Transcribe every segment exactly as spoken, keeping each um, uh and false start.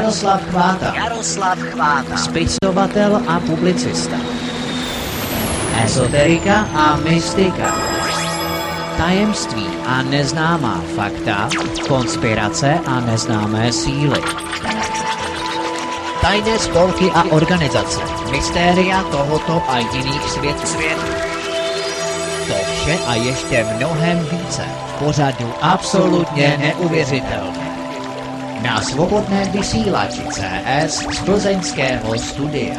Jaroslav Chváta. Jaroslav Chváta. Spisovatel a publicista. Ezoterika a mystika. Tajemství a neznámá fakta, konspirace a neznámé síly. Tajné spolky a organizace, mystéria tohoto a jiných světů. To vše a ještě mnohem více v pořadu absolutně neuvěřitelné. Na svobodném vysílači C S z plzeňského studia.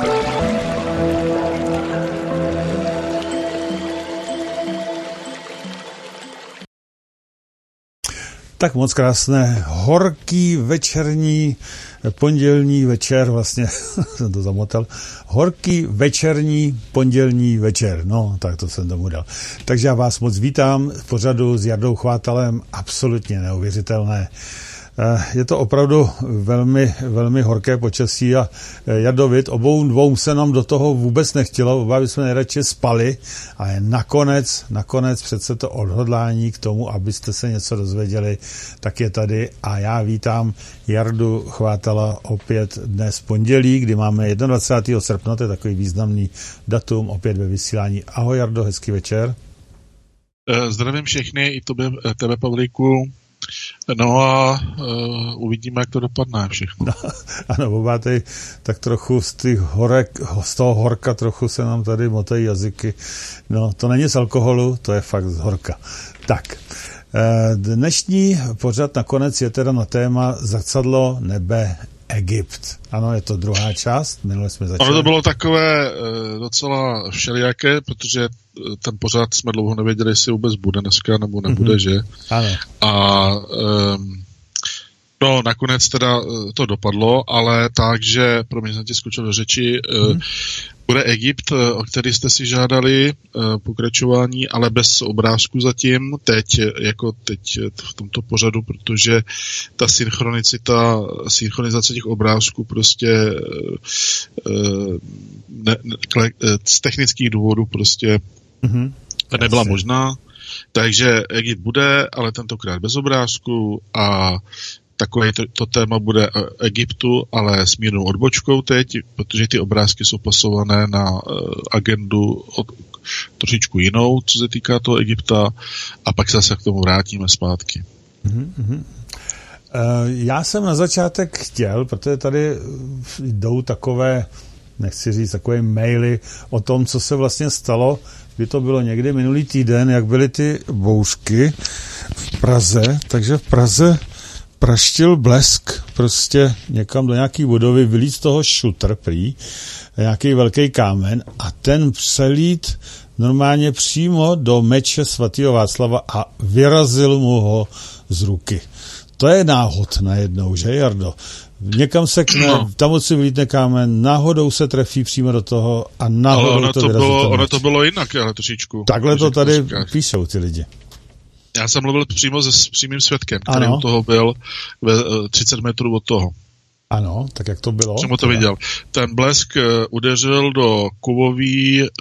Tak moc krásné, horký večerní pondělní večer, vlastně jsem to zamotal, horký večerní pondělní večer, no tak to jsem tomu dal. Takže já vás moc vítám v pořadu s Jardou Chvátalem, absolutně neuvěřitelné. Je to opravdu velmi, velmi horké počasí a Jardovit, obou dvou se nám do toho vůbec nechtělo, oba bychom nejradši spali, ale nakonec, nakonec přece to odhodlání k tomu, abyste se něco dozvěděli, tak je tady a já vítám Jardu Chvátala opět dnes pondělí, kdy máme dvacátého prvního srpna, to je takový významný datum, opět ve vysílání. Ahoj Jardo, hezký večer. Zdravím všechny, i tobě, tebe Pavlíku. No a uh, uvidíme, jak to dopadne všechno. No, ano, oba tady tak trochu z, těch horek, z toho horka trochu se nám tady motají jazyky. No, to není z alkoholu, to je fakt z horka. Tak, dnešní pořad nakonec je teda na téma Zrcadlo nebe Egypt. Ano, je to druhá část, minule jsme začali. Ono to bylo takové e, docela všelijaké, protože ten pořad jsme dlouho nevěděli, jestli vůbec bude dneska, nebo nebude, mm-hmm. že? Ano. A e, no, nakonec teda to dopadlo, ale tak, že, promiň, jsem ti skočil do řeči, mm-hmm. e, bude Egypt, o který jste si žádali, pokračování, ale bez obrázku zatím, teď, jako teď v tomto pořadu, protože ta synchronicita, synchronizace těch obrázků prostě ne, ne, z technických důvodů prostě mm-hmm. nebyla Jasně. možná. Takže Egypt bude, ale tentokrát bez obrázku a takové to, to téma bude Egyptu, ale s mírnou odbočkou teď, protože ty obrázky jsou pasované na uh, agendu od, trošičku jinou, co se týká toho Egypta, a pak zase k tomu vrátíme zpátky. Mm-hmm. Uh, já jsem na začátek chtěl, protože tady jdou takové, nechci říct, takové maily o tom, co se vlastně stalo, kdy to bylo někdy minulý týden, jak byly ty bouřky v Praze, takže v Praze praštil blesk prostě někam do nějaký budovy, vylít z toho šutr prý, nějaký velký kámen a ten přelít normálně přímo do meče svatého Václava a vyrazil mu ho z ruky. To je náhod najednou, že Jardo? Někam se kne, no. Tam si vylítne kámen, náhodou se trefí přímo do toho a náhodou ale ono to, to vyrazí bylo, to ono to bylo jinak, ale trošičku. Takhle to tady píšou ty lidi. Já jsem mluvil přímo se s přímým svědkem, který ano. u toho byl ve třicet metrů od toho. Ano, tak jak to bylo? Přímo to viděl. Ten blesk uh, udeřil do kovový uh,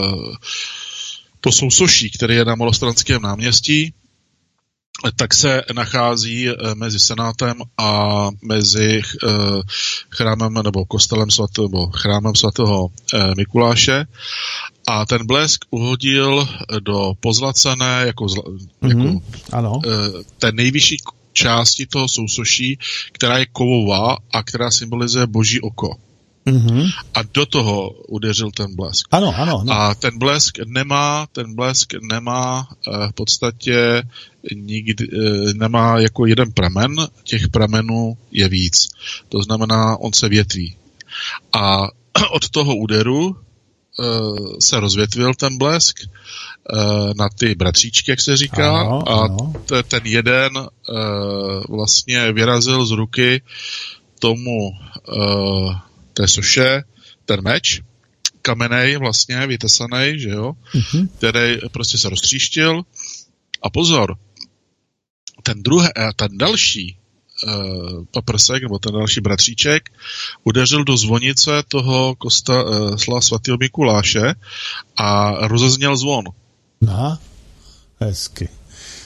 to sousoší, který je na Malostranském náměstí, tak se nachází uh, mezi Senátem a mezi uh, chrámem nebo kostelem svatého, nebo chrámem svatého uh, Mikuláše. A ten blesk uhodil do pozlacené jako, mm-hmm. jako ano. Uh, té nejvyšší části toho sousoší, která je kovová a která symbolizuje boží oko. Mm-hmm. A do toho udeřil ten blesk. Ano, ano, ano. A ten blesk nemá, ten blesk nemá uh, v podstatě nikdy, uh, nemá jako jeden pramen, těch pramenů je víc. To znamená, on se větví. A od toho úderu uh, se rozvětvil ten blesk uh, na ty bratříčky, jak se říká, ano, a ano. T- ten jeden uh, vlastně vyrazil z ruky tomu uh, té soše, ten meč, kamenej vlastně, vytesanej, že jo, mm-hmm. který prostě se roztříštil. A pozor, ten druhý, ten další uh, paprsek, nebo ten další bratříček, udeřil do zvonice toho kostela uh, svatého Mikuláše a rozezněl zvon. Aha, hezky.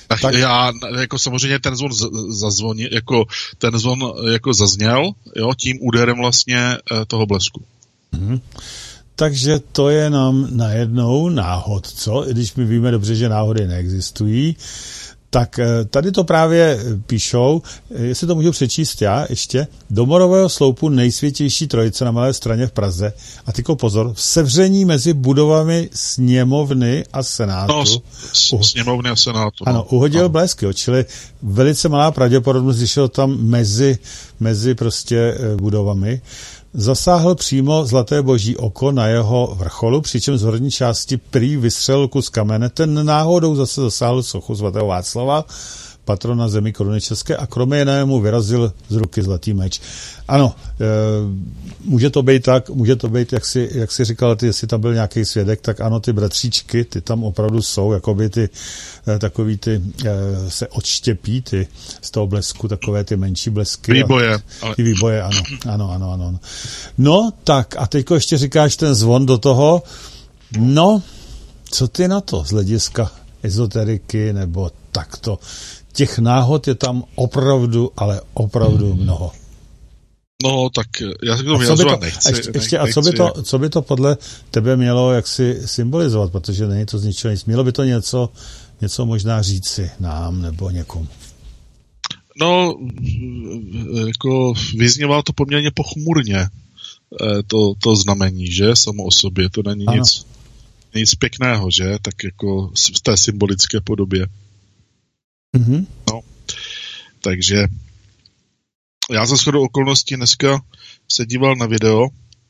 Tak, tak já, jako samozřejmě ten zvon zazvonil, jako ten zvon jako zazněl, jo, tím úderem vlastně toho blesku. Mhm. Takže to je nám najednou náhod, co? I když my víme dobře, že náhody neexistují, tak tady to právě píšou, jestli to můžu přečíst já ještě, do Morového sloupu nejsvětější trojice na Malé Straně v Praze. A tyko pozor, v sevření mezi budovami sněmovny a senátu. No, s, sněmovny a senátu. Ano, uhodil ano. blesk, jo, čili velice malá pravděpodobnost, když šel tam mezi, mezi prostě budovami. Zasáhl přímo zlaté boží oko na jeho vrcholu, přičem z horní části prý vystřelil kus kamene. Ten náhodou zase zasáhl sochu svatého Václava, patrona zemi koruny české, a kromě jiného vyrazil z ruky zlatý meč. Ano, e, může to být tak, může to být, jak si, jak si říkal, ty, jestli tam byl nějaký svědek, tak ano, ty bratříčky, ty tam opravdu jsou, jakoby ty, e, takový ty, e, se odštěpí, ty z toho blesku, takové ty menší blesky. Výboje. Ty výboje, ano, ano, ano, ano. No, tak, a teďko ještě říkáš ten zvon do toho, no, co ty na to z hlediska ezoteriky, nebo takto? Těch náhod je tam opravdu, ale opravdu mnoho. No, tak já se k tomu vyjadřovat nechci. Ještě, ještě, a co by, to, co by to podle tebe mělo jaksi symbolizovat, protože není to z ničeho nic. Mělo by to něco, něco možná říci nám nebo někomu? No, jako vyzněvá to poměrně pochmurně, to, to znamení, že, samo o sobě. To není nic, nic pěkného, že, tak jako v té symbolické podobě. Mm-hmm. No, takže já za shodou okolností dneska se díval na video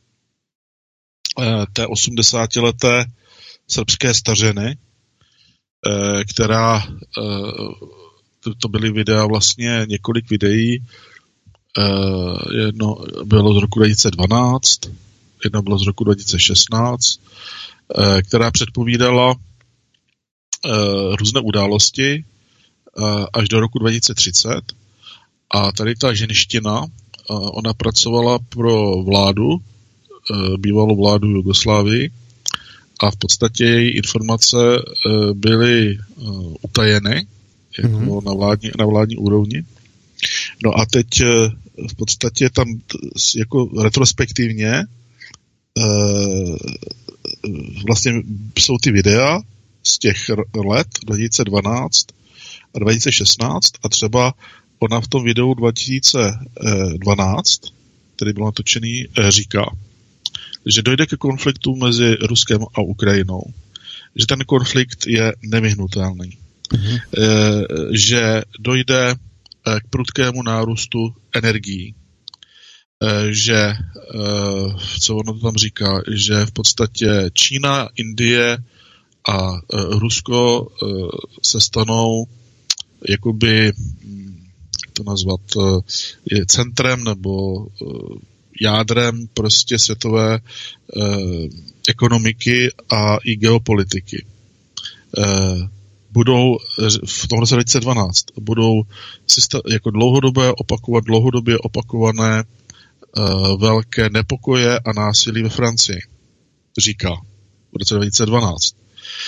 eh, té osmdesátileté srbské stařeny, eh, která, eh, to, to byly videa vlastně několik videí, eh, jedno bylo z roku dva tisíce dvanáct, jedno bylo z roku dva tisíce šestnáct, eh, která předpovídala eh, různé události až do roku dva tisíce třicet. A tady ta ženština, ona pracovala pro vládu, bývalou vládu Jugoslávii, a v podstatě její informace byly utajeny jako mm-hmm. na, vládní, na vládní úrovni. No a teď v podstatě tam jako retrospektivně vlastně jsou ty videa z těch let dva tisíce dvanáct a dva tisíce šestnáct, a třeba ona v tom videu dva tisíce dvanáct, který byl natočený, říká, že dojde ke konfliktu mezi Ruskem a Ukrajinou, že ten konflikt je nevyhnutelný, mm-hmm. že dojde k prudkému nárůstu energií, že, co ono to tam říká, že v podstatě Čína, Indie a Rusko se stanou jakoby, jak to nazvat, je centrem nebo jádrem prostě světové ekonomiky a i geopolitiky. Budou v tom roce dva tisíce dvanáct budou jako dlouhodobě opakovat dlouhodobě opakované velké nepokoje a násilí ve Francii, říká v roce dva tisíce dvanáct.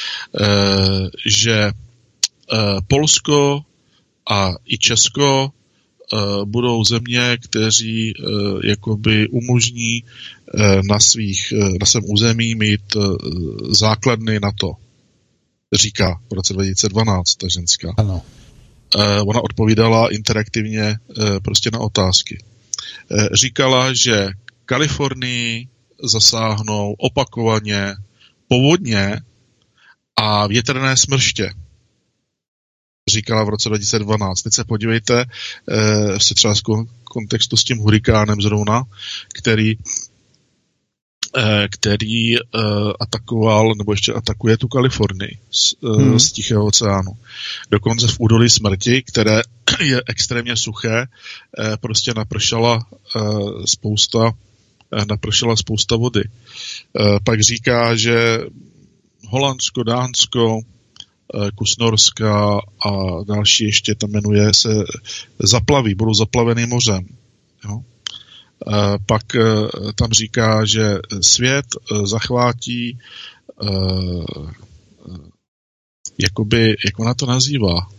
Že Polsko a i Česko budou země, kteří jakoby umožní na svých, na svém území mít základny NATO. Říká v roce dva tisíce dvanáct ta ženská. Ano. Ona odpovídala interaktivně prostě na otázky. Říkala, že Kalifornii zasáhnou opakovaně povodně a větrné smrště. Říkala v roce dva tisíce dvanáct. Teď se podívejte eh, se třeba z kontextu s tím hurikánem zrovna, který, eh, který eh, atakoval, nebo ještě atakuje tu Kalifornii z, eh, hmm. z Tichého oceánu. Dokonce v údolí smrti, které je extrémně suché, eh, prostě napršela eh, spousta eh, napršela spousta vody. Eh, pak říká, že Holandsko, Dánsko, kus Norska a další ještě tam jmenuje se zaplaví, budou zaplaveny mořem. Jo? E, pak e, tam říká, že svět e, zachvátí e, jakoby, jak ona to nazývá,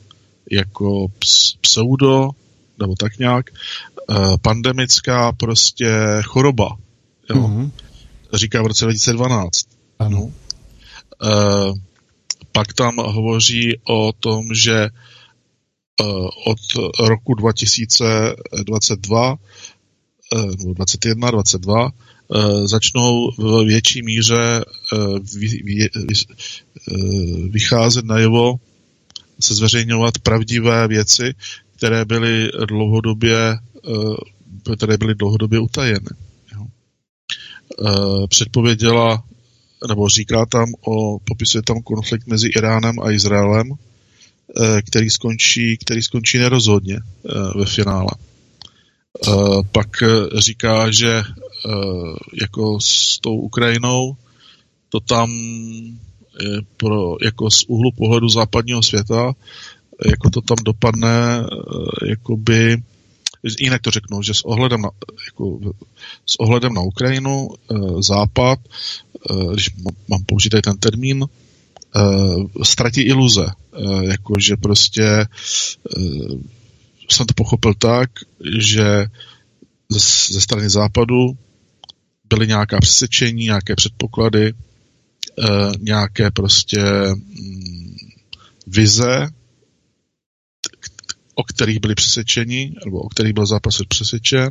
jako pseudo, nebo tak nějak, pandemická prostě choroba. Jo? Mm-hmm. Říká v roce dva tisíce dvanáct. Ano. Uh, pak tam hovoří o tom, že uh, od roku dva tisíce dvacet dva uh, nebo dvacet jedna dvacet dva uh, začnou v větší míře uh, vy, vy, vy, uh, vycházet najevo, se zveřejňovat pravdivé věci, které byly dlouhodobě uh, které byly dlouhodobě utajeny. Jo. Uh, předpověděla nebo říká tam o, popisuje tam konflikt mezi Iránem a Izraelem, který skončí, který skončí nerozhodně ve finále. Pak říká, že jako s tou Ukrajinou to tam je pro, jako z úhlu pohledu západního světa, jako to tam dopadne, jakoby jinak to řeknu, že s ohledem na, jako, s ohledem na Ukrajinu Západ, když mám použít tady ten termín, ztratí iluze. Jakože prostě jsem to pochopil tak, že ze strany Západu byly nějaká přesvědčení, nějaké předpoklady, nějaké prostě vize, o kterých byli přesvědčeni, nebo o kterých byl Západ přesvědčen,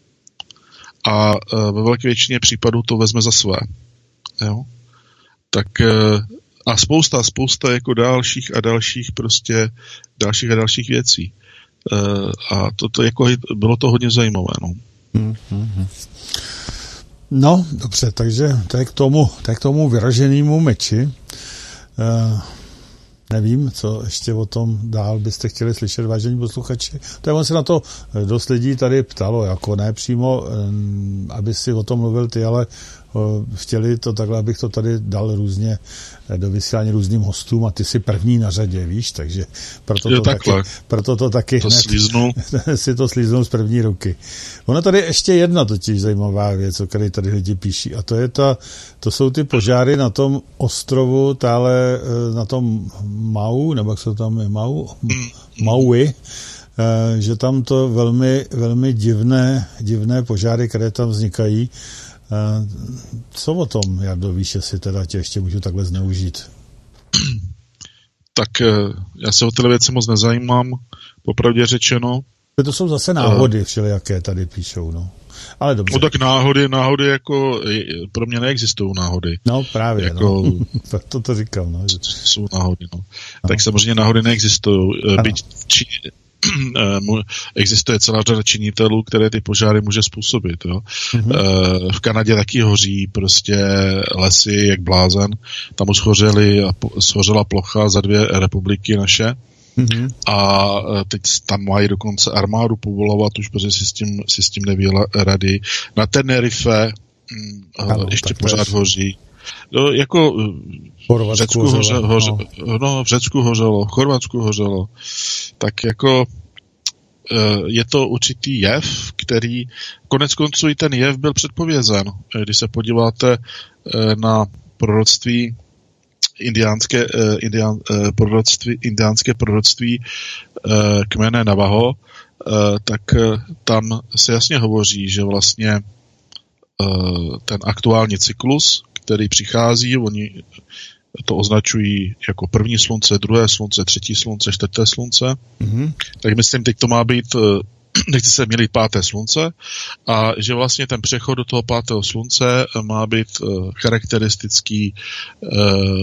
a ve velké většině případů to vezme za své. Jo? Tak a spousta, spousta jako dalších a dalších prostě dalších a dalších věcí. A to, to jako bylo to hodně zajímavé. No, mm-hmm. No dobře, takže to je k tomu, to je k tomu vyraženému meči. Uh... Nevím, co ještě o tom dál byste chtěli slyšet, vážení posluchači. To je, on se na to dost lidí tady ptalo, jako ne přímo, aby si o tom mluvil ty, ale chtěli to takhle, abych to tady dal různě do vysílání různým hostům a ty si první na řadě, víš, takže proto to, taky, proto to taky to hned si to slíznul z první ruky. Ono tady ještě jedna totiž zajímavá věc, o které tady lidi píší, a to je ta, to jsou ty požáry na tom ostrovu, tále na tom Mau, nebo jak se tam je Mau, Maui, že tam to velmi, velmi divné, divné požáry, které tam vznikají. Co o tom, Jardo, víš, jestli teda tě ještě můžu takhle zneužít? Tak já se o tyhle věci moc nezajímám, popravdě řečeno. To jsou zase náhody všelijaké tady píšou, no. Ale dobře. No tak náhody, náhody jako, pro mě neexistují náhody. No právě, jako, no. to to říkám, no. Jsou náhody, no. no. Tak samozřejmě náhody neexistují. Byť či, existuje celá řada činitelů, které ty požáry může způsobit, jo. Mm-hmm. V Kanadě taky hoří prostě lesy jak blázen. Tam už schořely, schořela plocha za dvě republiky naše. Mm-hmm. A teď tam mají dokonce armádu povolovat už, protože si s tím, si s tím neví rady. Na Tenerife ano, ještě pořád hoří. No, jako v Řecku hořelo, hoře, no. no, v Řecku hořelo, v Chorvatsku hořelo. Tak jako je to určitý jev, který konec konců i ten jev byl předpovězen. Když se podíváte na proroctví indiánské, indián, proroctví, indiánské proroctví kmene Navajo, tak tam se jasně hovoří, že vlastně ten aktuální cyklus, který přichází, oni to označují jako první slunce, druhé slunce, třetí slunce, čtvrté slunce. Mm-hmm. Tak myslím, teď to má být, nechci se mělit páté slunce, a že vlastně ten přechod do toho pátého slunce má být charakteristický eh,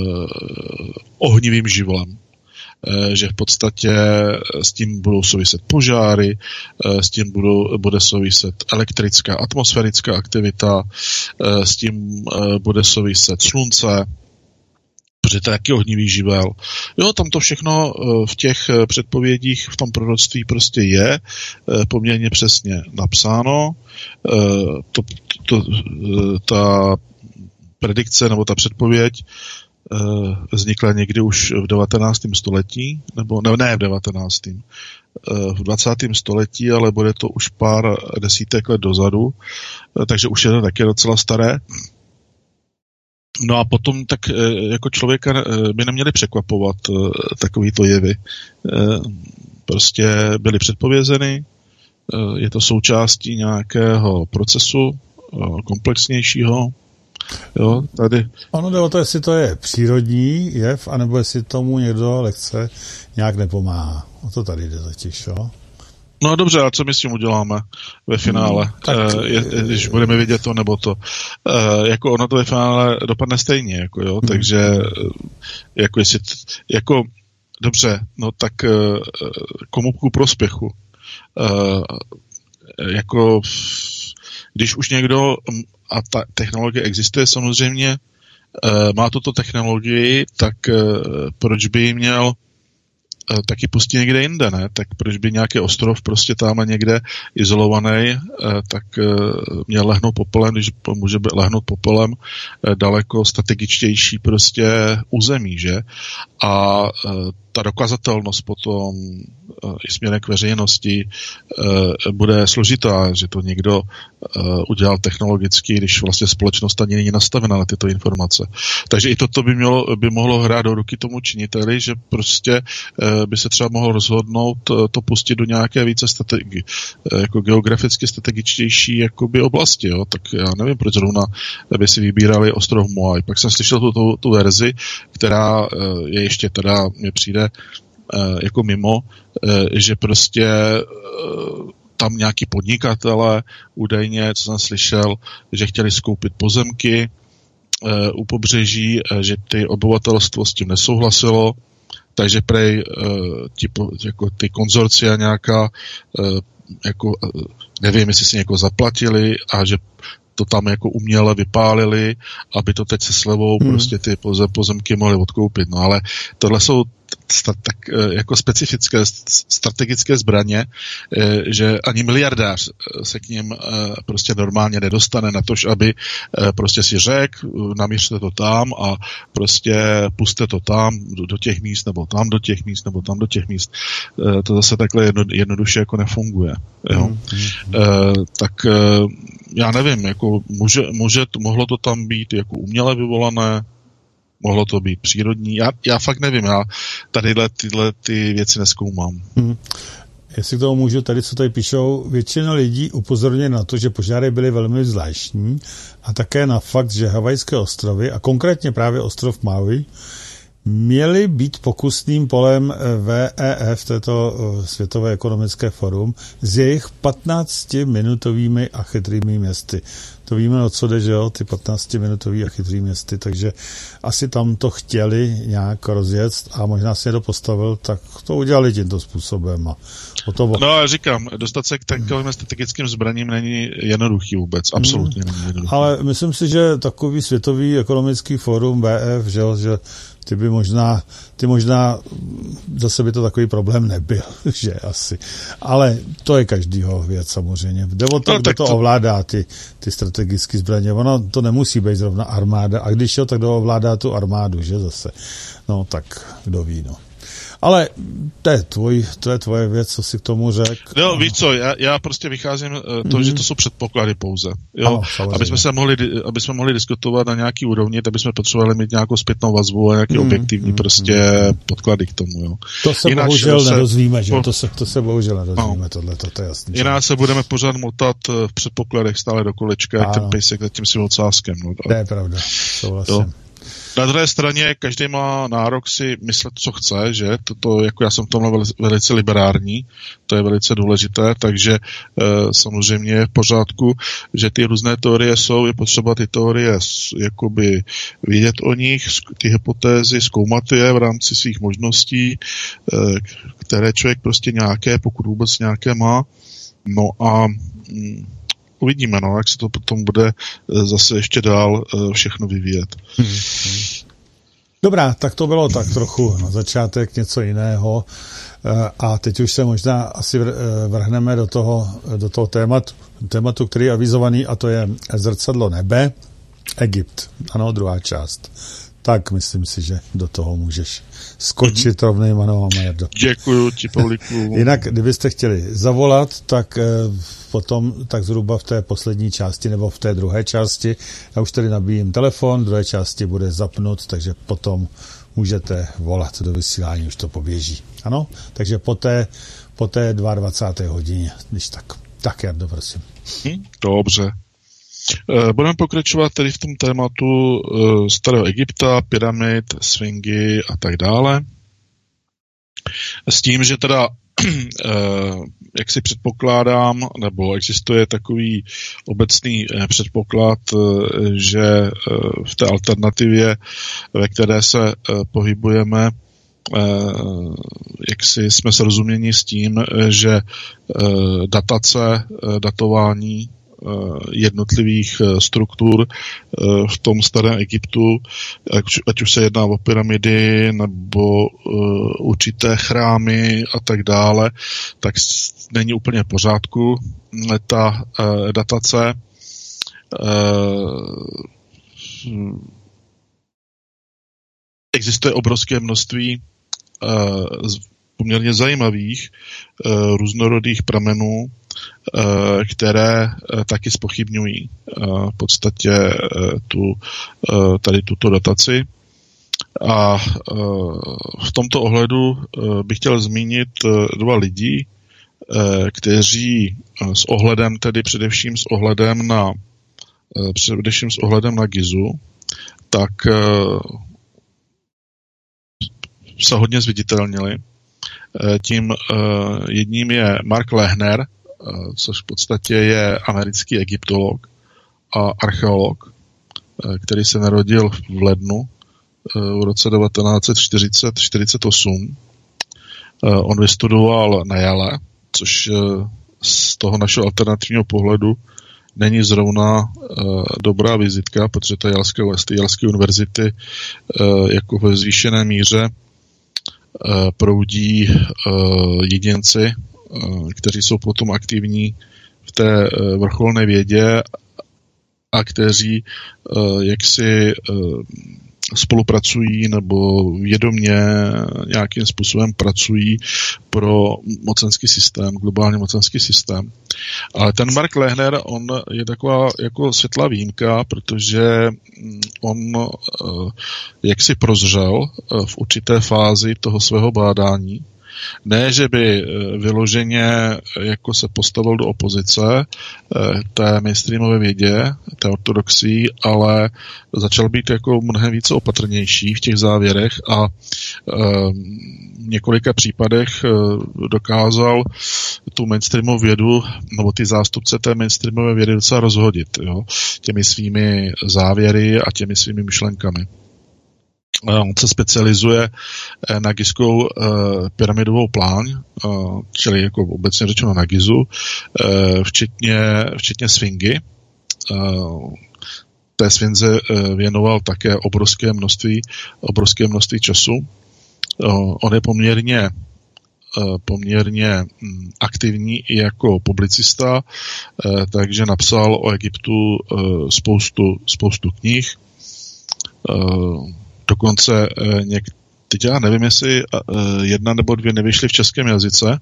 ohnivým živlem. Eh, že v podstatě s tím budou souviset požáry, eh, s tím budou, bude souviset elektrická, atmosférická aktivita, eh, s tím eh, bude souviset slunce, protože to je taky ohnivý živel. Jo, tam to všechno v těch předpovědích, v tom proroctví prostě je poměrně přesně napsáno. To, to, ta predikce nebo ta předpověď vznikla někdy už v devatenáctém století, nebo ne, ne v devatenáctém v dvacátém století, ale bude to už pár desítek let dozadu, takže už je to taky docela staré. No a potom tak jako člověka by neměli překvapovat takovýto jevy. Prostě byly předpovězeny, je to součástí nějakého procesu komplexnějšího. Jo, tady. Ono jde o to, jestli to je přírodní jev, anebo jestli tomu někdo lehce nějak nepomáhá. O to tady jde totiž, jo. No dobře, a co my s tím uděláme ve finále, hmm, tak, e, když budeme vidět to nebo to. E, jako ono to ve finále dopadne stejně, jako jo, hmm. takže jako jestli, jako dobře, no tak komu ku prospěchu. E, jako když už někdo, a ta technologie existuje samozřejmě, e, má tuto technologii, tak e, proč by ji měl taky pustí někde jinde, ne? Tak proč by nějaký ostrov prostě tam někde izolovaný, tak měl lehnout popelem, když může lehnout popelem daleko strategičtější prostě území, že? A ta dokazatelnost potom i směrem k veřejnosti bude složitá, že to někdo udělal technologicky, když vlastně společnost ani není nastavena na tyto informace. Takže i toto by, mělo, by mohlo hrát do ruky tomu činiteli, že prostě by se třeba mohl rozhodnout to pustit do nějaké více strategi- jako geograficky strategičtější jakoby oblasti. Jo? Tak já nevím, proč zrovna by si vybírali ostrov Moai. Pak jsem slyšel tu, tu, tu verzi, která je ještě teda, mě přijde jako mimo, že prostě tam nějaký podnikatele údajně, co jsem slyšel, že chtěli skoupit pozemky u pobřeží, že ty obyvatelstvo s tím nesouhlasilo, takže prej ti, jako ty konzorcia nějaká, jako, nevím, jestli si někoho zaplatili a že to tam jako uměle vypálili, aby to teď se slevou hmm. prostě ty pozemky mohly odkoupit. No ale tohle jsou tak jako specifické strategické zbraně, že ani miliardář se k ním prostě normálně nedostane na to, aby prostě si řekl, namířte to tam a prostě puste to tam do těch míst, nebo tam do těch míst, nebo tam do těch míst. To zase takhle jedno, jednoduše jako nefunguje. Jo? Mm-hmm. Tak já nevím, jako může, může, mohlo to tam být jako uměle vyvolané, mohlo to být přírodní. Já, já fakt nevím, já tadyhle tyhle ty věci nezkoumám. Hmm. Jestli k tomu můžu, tady, co tady píšou, většina lidí upozorňuje na to, že požáry byly velmi zvláštní a také na fakt, že Havajské ostrovy, a konkrétně právě ostrov Maui, měly být pokusným polem W E F, této Světové ekonomické forum, s jejich patnáctiminutovými a chytrými městy. To víme, o co jde, že jo, ty patnáctiminutový a chytrý městy, takže asi tam to chtěli nějak rozjet a možná si je to postavil, tak to udělali tímto způsobem. A o to... No a říkám, dostat se k takovým strategickým zbraním není jednoduchý vůbec, absolutně není jednoduchý. Ale myslím si, že takový Světový ekonomický fórum W E F, že, že ty by možná, ty možná, zase by to takový problém nebyl, že asi. Ale to je každýho věc samozřejmě. Jde o to, no, kdo to, to ovládá, ty, ty strategické zbraně. Ono to nemusí být zrovna armáda. A když jo, tak kdo ovládá tu armádu, že zase. No tak kdo ví, no. Ale to je, tvoj, to je tvoje věc, co si k tomu řek. No, víš co, já, já prostě vycházím to, mm-hmm. že to jsou předpoklady pouze. Jo? Ano, aby jsme se mohli, aby jsme mohli diskutovat na nějaký úrovni, tak bychom potřebovali mít nějakou zpětnou vazbu a nějaký mm-hmm. objektivní prostě mm-hmm. podklady k tomu. Jo? To se Jinak bohužel se, nedozvíme, že? Po, to, se, to se bohužel nedozvíme, no. tohle, to, to je jasný. Jinak se budeme pořád motat v předpokladech stále do kolečka, jak ten pejsek za tím svým ocáskem. No. To je pravda, souhlasím. Na druhé straně každý má nárok si myslet, co chce, že? Toto, jako já jsem v tomhle velice liberární, to je velice důležité, takže e, samozřejmě je v pořádku, že ty různé teorie jsou, je potřeba ty teorie jakoby vědět o nich, ty hypotézy, zkoumat je v rámci svých možností, e, které člověk prostě nějaké, pokud vůbec nějaké má. No a mm, uvidíme, no, jak se to potom bude zase ještě dál všechno vyvíjet. Hmm. Dobrá, tak to bylo tak trochu na začátek něco jiného a teď už se možná asi vrhneme do toho, do toho tématu, tématu, který je avizovaný, a to je Zrcadlo nebe, Egypt. Ano, druhá část. tak myslím si, že do toho můžeš skočit mm-hmm. rovnejma nohama, Jardo. Děkuju ti, Pavlíku. Jinak, kdybyste chtěli zavolat, tak eh, potom tak zhruba v té poslední části nebo v té druhé části, já už tady nabíjím telefon, v druhé části bude zapnut, takže potom můžete volat do vysílání, už to poběží. Ano? Takže po té, po té dvacáté druhé hodině, když tak. Tak, Jardo, prosím. Hm, dobře. Budeme pokračovat tedy v tom tématu starého Egypta, pyramid, sfingy a tak dále. S tím, že teda, jak si předpokládám, nebo existuje takový obecný předpoklad, že v té alternativě, ve které se pohybujeme, jak si jsme srozuměni s tím, že datace, datování jednotlivých struktur v tom starém Egyptu, ať už se jedná o pyramidy nebo určité chrámy a tak dále, tak není úplně v pořádku ta datace. Existuje obrovské množství poměrně zajímavých různorodých pramenů, které taky zpochybňují v podstatě tu, tady tuto dataci. A v tomto ohledu bych chtěl zmínit dva lidi, kteří s ohledem, tedy především s ohledem na především s ohledem na Gizu, tak se hodně zviditelnili. Tím jedním je Mark Lehner, což v podstatě je americký egyptolog a archeolog, který se narodil v lednu v roce devatenáct set čtyřicet osm. On vystudoval na Yale, což z toho našeho alternativního pohledu není zrovna dobrá vizitka, protože ta Yaleské, Yaleské univerzity jako ve zvýšené míře proudí jedinci, kteří jsou potom aktivní v té vrcholné vědě a kteří jaksi spolupracují nebo vědomě nějakým způsobem pracují pro mocenský systém, globální mocenský systém. Ale ten Mark Lehner, on je taková jako světlá výjimka, protože on jaksi prozřel v určité fázi toho svého bádání. Ne, že by vyloženě jako se postavil do opozice té mainstreamové vědě, té ortodoxii, ale začal být jako mnohem více opatrnější v těch závěrech a v několika případech dokázal tu mainstreamovou vědu, nebo ty zástupce té mainstreamové vědy docela rozhodit, jo, těmi svými závěry a těmi svými myšlenkami. On se specializuje na gizskou pyramidovou pláň, čili jako obecně řečeno na Gizu, včetně, včetně sfingy. Té sfinze věnoval také obrovské množství, obrovské množství času. On je poměrně, poměrně aktivní i jako publicista, takže napsal o Egyptu spoustu, spoustu knih. Dokonce něk, teď já nevím, jestli jedna nebo dvě nevyšly v českém jazyce.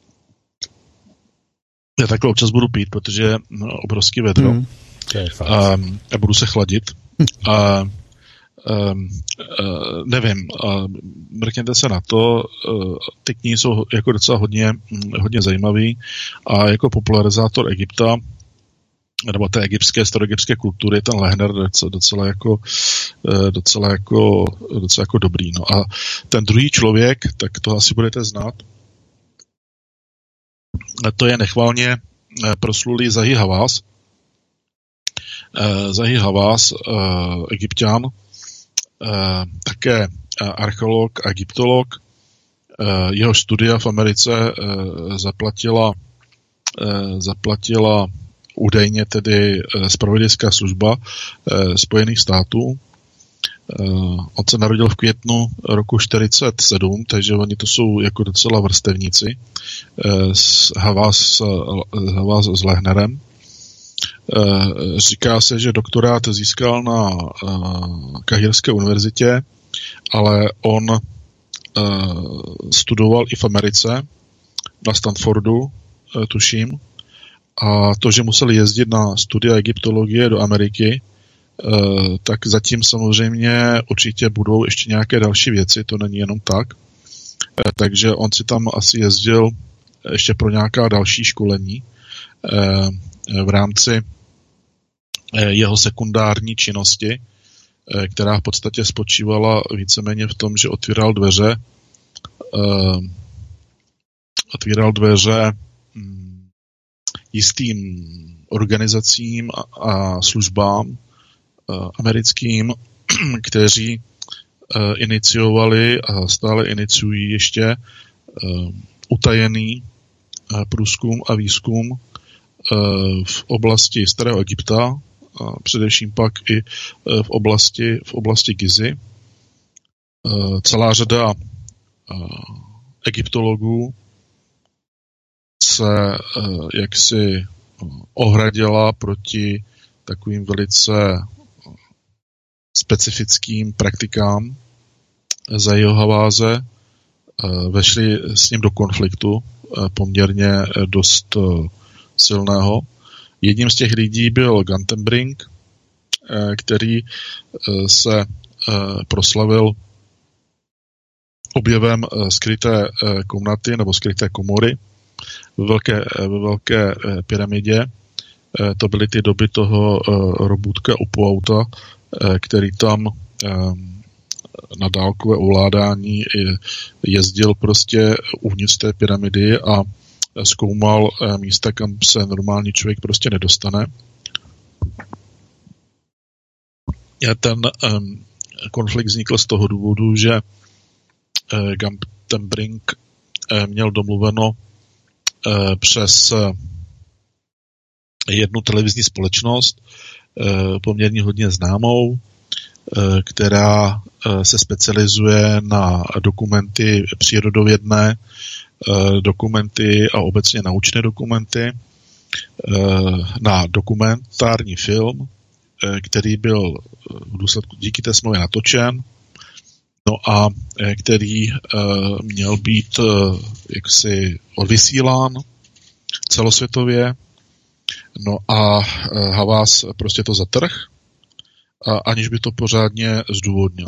Já takhle občas budu pít, protože je obrovský vedro. Hmm, a, a budu se chladit. a, a, a, nevím, a mrkněte se na to. Ty knihy jsou jako docela hodně, hodně zajímavý a jako popularizátor Egypta nebo té egyptské, staroegyptské kultury, ten Lehner docela, docela, jako, docela, jako, docela jako dobrý. No a ten druhý člověk, tak to asi budete znát, to je nechvalně proslulý Zahi Hawass. Zahi Hawass, Egypťan, také archeolog a egyptolog. Jeho studia v Americe zaplatila zaplatila údajně tedy zpravodajská služba Spojených států. On se narodil v květnu roku čtyřicet sedm, takže oni to jsou jako docela vrstevníci s Hawass, Hawass s Lehnerem. Říká se, že doktorát získal na Kahirské univerzitě, ale on studoval i v Americe, na Stanfordu, tuším, a to, že musel jezdit na studia egyptologie do Ameriky, tak zatím samozřejmě určitě budou ještě nějaké další věci, to není jenom tak. Takže on si tam asi jezdil ještě pro nějaká další školení v rámci jeho sekundární činnosti, která v podstatě spočívala víceméně v tom, že otvíral dveře otvíral dveře jistým organizacím a službám americkým, kteří iniciovali a stále iniciují ještě utajený průzkum a výzkum v oblasti Starého Egypta, a především pak i v oblasti, v oblasti Gizy. Celá řada egyptologů se jaksi ohradila proti takovým velice specifickým praktikám za jeho haváze, vešli s ním do konfliktu poměrně dost silného. Jedním z těch lidí byl Gantenbrink, který se proslavil objevem skryté komnaty nebo skryté komory ve velké, ve velké pyramidě. To byly ty doby toho robůtka Opuauta, který tam na dálkové ovládání jezdil prostě uvnitř té pyramidy a zkoumal místa, kam se normální člověk prostě nedostane. Ten konflikt vznikl z toho důvodu, že Gantenbrink měl domluveno přes jednu televizní společnost, poměrně hodně známou, která se specializuje na dokumenty přírodovědné, dokumenty a obecně naučné dokumenty, na dokumentární film, který byl v důsledku díky té smlouvě natočen, no a který měl být jaksi odvysílán celosvětově. No a Havás prostě to zatrh, aniž by to pořádně zdůvodnil.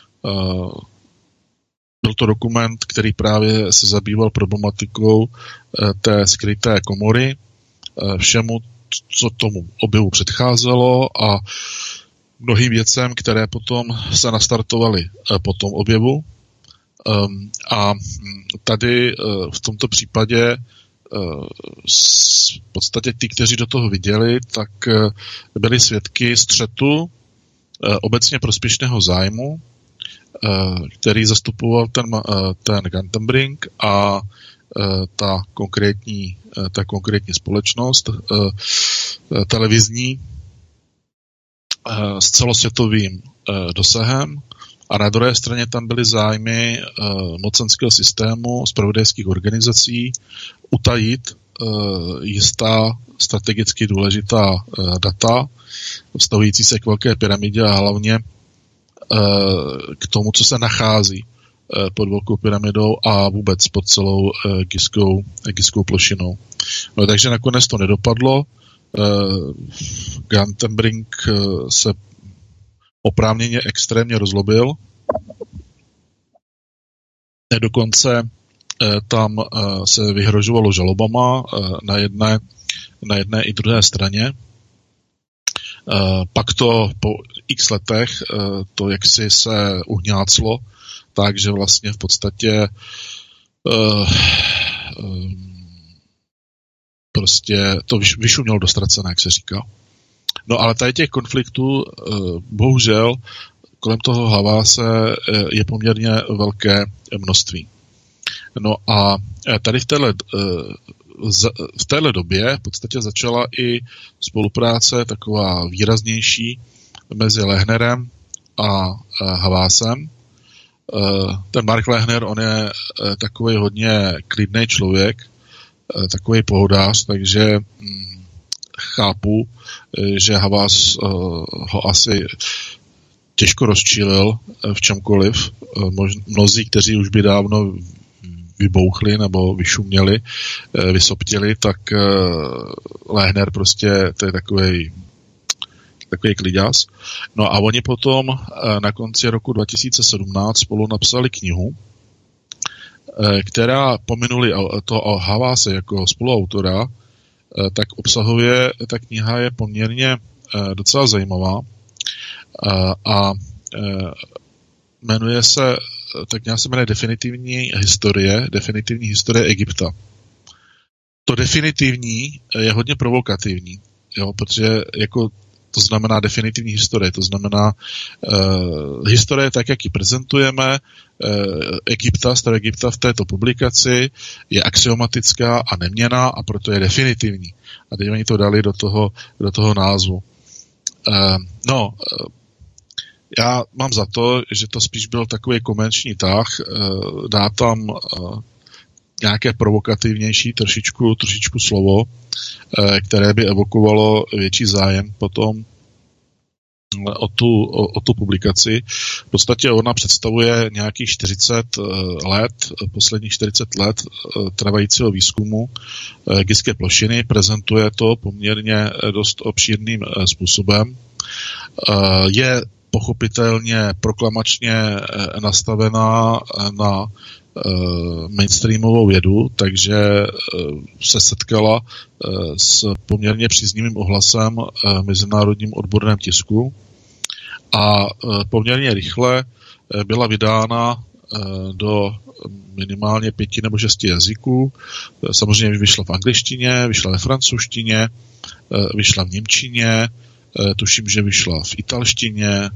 Byl to dokument, který právě se zabýval problematikou té skryté komory, všemu, co tomu objevu předcházelo a mnohým věcem, které potom se nastartovaly po tom objevu. A tady v tomto případě v podstatě ty, kteří do toho viděli, tak byli svědky střetu obecně prospěšného zájmu, který zastupoval ten, ten Gantenbrink a ta konkrétní, ta konkrétní společnost televizní s celosvětovým dosahem, a na druhé straně tam byly zájmy mocenského systému, zpravodajských organizací utajit jistá strategicky důležitá data vztahující se k Velké pyramidě a hlavně k tomu, co se nachází pod Velkou pyramidou a vůbec pod celou gizskou, gizskou plošinou. No, takže nakonec to nedopadlo. Gantenbrink se oprávněně extrémně rozlobil. Dokonce tam se vyhrožovalo žalobama na jedné, na jedné i druhé straně. Pak to po x letech to jaksi se uhňáclo, takže vlastně v podstatě prostě to vyšumělo do ztracena, jak se říká. No ale tady těch konfliktů bohužel kolem toho Haváse je poměrně velké množství. No a tady v téhle, v téhle době v podstatě začala i spolupráce taková výraznější mezi Lechnerem a Havásem. Ten Mark Lechner, on je takový hodně klidný člověk, takový pohodář, takže chápu, že Havás ho asi těžko rozčílil v čemkoliv. Mnozí, kteří už by dávno vybouchli nebo vyšuměli, vysoptili, tak Lehner prostě, to je takovej takový kliďas. No a oni potom na konci roku dva tisíce sedmnáct spolu napsali knihu, která pominuli toho Haváse jako spoluautora, tak obsahově ta kniha je poměrně docela zajímavá a jmenuje se, ta kniha se jmenuje Definitivní historie, definitivní historie Egypta. To definitivní je hodně provokativní, jo, protože jako to znamená definitivní historie, to znamená uh, historie tak, jak ji prezentujeme, uh, Egypta, starého Egypta v této publikaci je axiomatická a neměnná a proto je definitivní. A teď oni to dali do toho, do toho názvu. Uh, no, uh, já mám za to, že to spíš byl takový komerční tah, uh, dá tam uh, nějaké provokativnější trošičku, trošičku slovo, které by evokovalo větší zájem potom o tu, o, o tu publikaci. V podstatě ona představuje nějakých čtyřicet let, posledních čtyřicet let trvajícího výzkumu egyptské plošiny, prezentuje to poměrně dost obšírným způsobem. Je pochopitelně proklamačně nastavená na mainstreamovou vědu, takže se setkala s poměrně příznivým ohlasem v mezinárodním odborném tisku a poměrně rychle byla vydána do minimálně pěti nebo šesti jazyků. Samozřejmě vyšla v angličtině, vyšla ve francouzštině, vyšla v němčině, tuším, že vyšla v italštině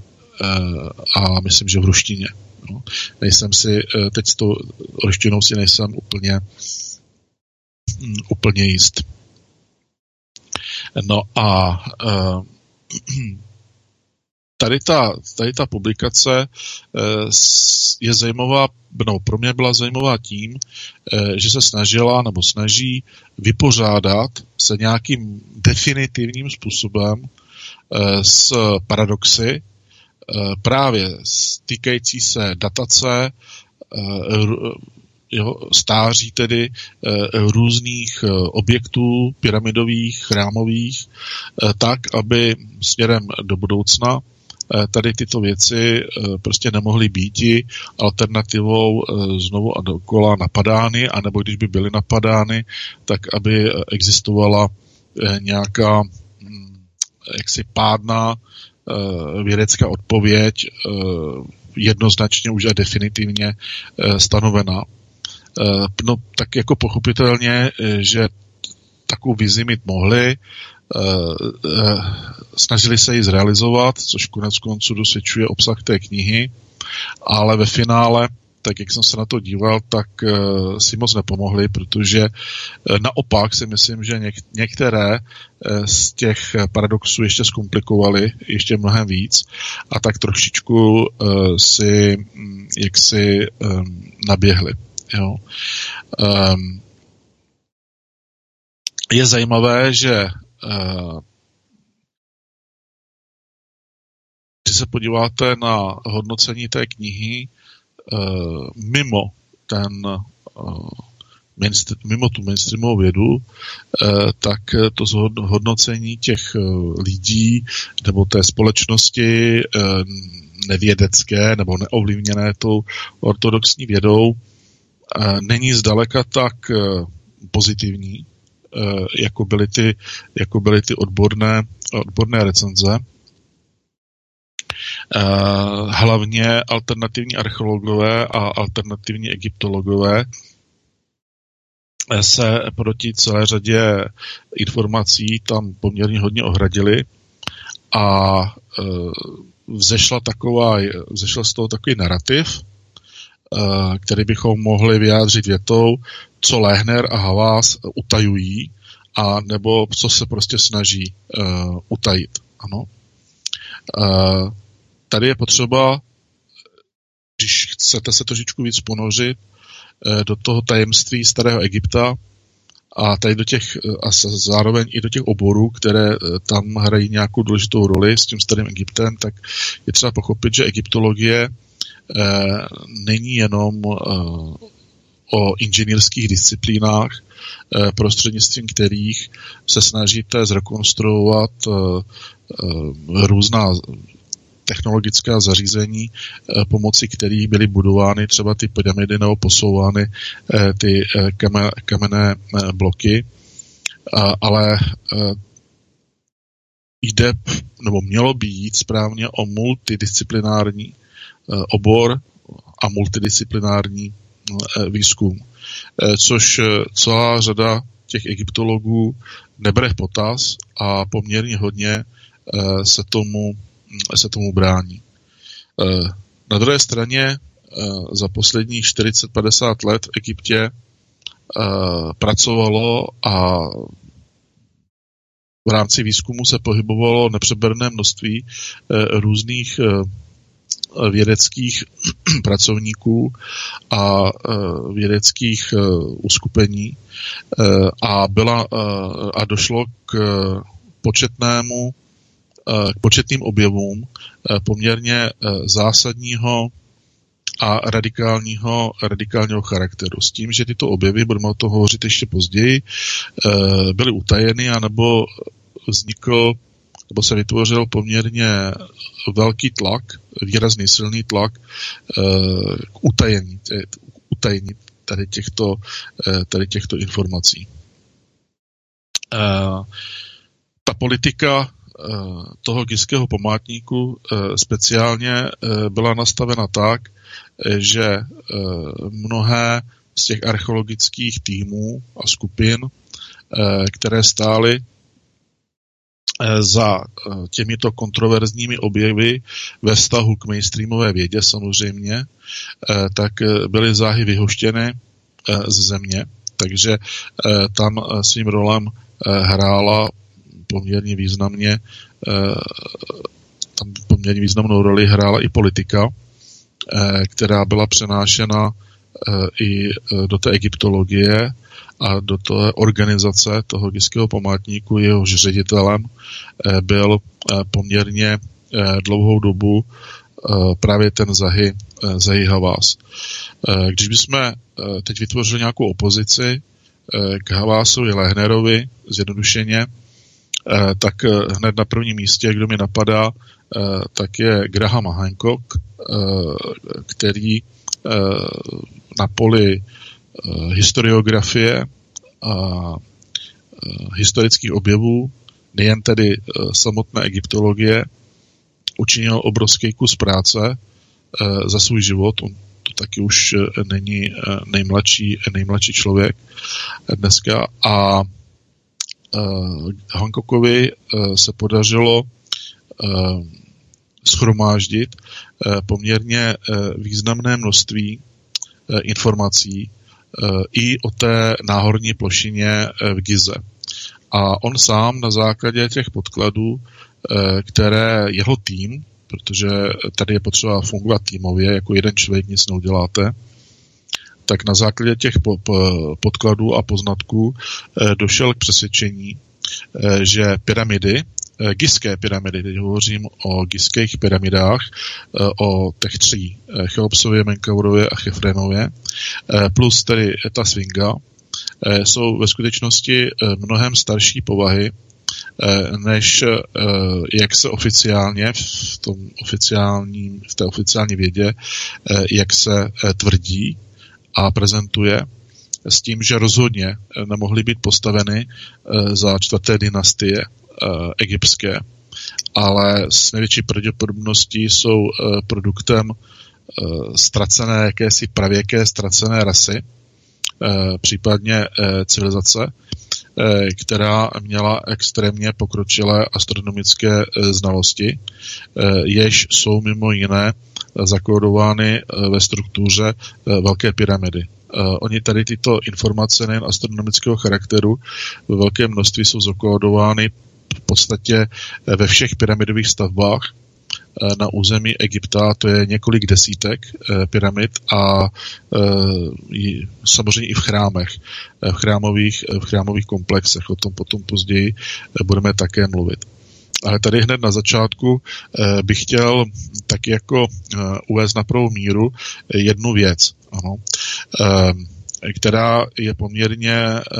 a myslím, že v ruštině. No, nejsem si, teď s tou ruštinou si nejsem úplně úplně jist. No a tady ta, tady ta publikace je zajímavá, no pro mě byla zajímavá tím, že se snažila nebo snaží vypořádat se nějakým definitivním způsobem s paradoxy, právě týkající se datace, jo, stáří tedy různých objektů pyramidových, chrámových, tak, aby směrem do budoucna tady tyto věci prostě nemohly býti alternativou znovu a dokola napadány, anebo když by byly napadány, tak aby existovala nějaká jaksi pádná vědecká odpověď jednoznačně už a definitivně stanovená. No tak jako pochopitelně, že takovou vizi mít mohli, snažili se ji zrealizovat, což konec konců dosvědčuje obsah té knihy, ale ve finále, tak jak jsem se na to díval, tak si moc nepomohli, protože naopak si myslím, že něk- některé z těch paradoxů ještě zkomplikovali, ještě mnohem víc a tak trošičku si jaksi naběhli. Jo. Je zajímavé, že když se podíváte na hodnocení té knihy, mimo ten mimo tu mainstreamovou vědu, tak to hodnocení těch lidí nebo té společnosti nevědecké nebo neovlivněné tou ortodoxní vědou není zdaleka tak pozitivní, jako byly ty, jako byly ty odborné, odborné recenze. Hlavně alternativní archeologové a alternativní egyptologové se proti celé řadě informací tam poměrně hodně ohradili a vzešla taková, vzešel z toho takový narrativ, který bychom mohli vyjádřit větou, co Lehner a Havás utajují, a nebo co se prostě snaží utajit. Ano. Tady je potřeba, když chcete se trošičku víc ponořit do toho tajemství starého Egypta, A tady do těch, a zároveň i do těch oborů, které tam hrají nějakou důležitou roli s tím starým Egyptem, tak je třeba pochopit, že egyptologie eh, není jenom eh, o inženýrských disciplínách, eh, prostřednictvím kterých se snažíte zrekonstruovat eh, eh, různá technologická zařízení, eh, pomocí kterých byly budovány třeba ty pyramidy nebo posouvány eh, ty eh, kame, kamenné eh, bloky, a, ale eh, jde, nebo mělo by jít správně o multidisciplinární eh, obor a multidisciplinární eh, výzkum, eh, což eh, celá řada těch egyptologů nebere v potaz a poměrně hodně eh, se tomu se tomu brání. Na druhé straně za posledních čtyřicet padesát let v Egyptě pracovalo a v rámci výzkumu se pohybovalo nepřeberné množství různých vědeckých pracovníků a vědeckých uskupení a, byla, a došlo k početnému k početným objevům poměrně zásadního a radikálního, radikálního charakteru. S tím, že tyto objevy, budeme o tom hovořit ještě později, byly utajeny, anebo vznikl, nebo se vytvořil poměrně velký tlak, výrazný silný tlak k utajení, utajení tady těchto, tady těchto informací. Ta politika toho Gizského památníku speciálně byla nastavena tak, že mnohé z těch archeologických týmů a skupin, které stály za těmito kontroverzními objevy ve vztahu k mainstreamové vědě samozřejmě, tak byly záhy vyhoštěny z země, takže tam svým rolem hrála poměrně významně, tam poměrně významnou roli hrála i politika, která byla přenášena i do té egyptologie a do té organizace toho Gizského památníku. Jehož ředitelem byl poměrně dlouhou dobu právě ten Zahi, Zahi Hawass. Když bychom teď vytvořili nějakou opozici k Hawassovi Lehnerovi, zjednodušeně, tak hned na prvním místě, kdo mi napadá, tak je Graham Hancock, který na poli historiografie a historických objevů, nejen tedy samotné egyptologie, učinil obrovský kus práce za svůj život. On to taky už není nejmladší, nejmladší člověk dneska a Hancockovi se podařilo shromáždit poměrně významné množství informací i o té náhorní plošině v Gize. A on sám na základě těch podkladů, které jeho tým, protože tady je potřeba fungovat týmově, jako jeden člověk nic neuděláte, tak na základě těch podkladů a poznatků došel k přesvědčení, že pyramidy, Gizské pyramidy, teď hovořím o Gizských pyramidách, o těch tří, Cheopsově, Menkaurově a Chefremově, plus tedy ta Sfinga, jsou ve skutečnosti mnohem starší povahy, než jak se oficiálně v, tom oficiálním, v té oficiální vědě, jak se tvrdí a prezentuje, s tím, že rozhodně nemohly být postaveny za čtvrté dynastie egyptské, ale s největší pravděpodobností jsou produktem ztracené jakési pravěké ztracené rasy, případně civilizace, která měla extrémně pokročilé astronomické znalosti, jež jsou mimo jiné zakódovány ve struktuře Velké pyramidy. Oni tady tyto informace nejen astronomického charakteru ve velkém množství jsou zakódovány v podstatě ve všech pyramidových stavbách na území Egypta, to je několik desítek pyramid a samozřejmě i v chrámech, v chrámových, v chrámových komplexech, o tom potom později budeme také mluvit. Ale tady hned na začátku bych chtěl tak jako uvést na prvou míru jednu věc, ano, která je poměrně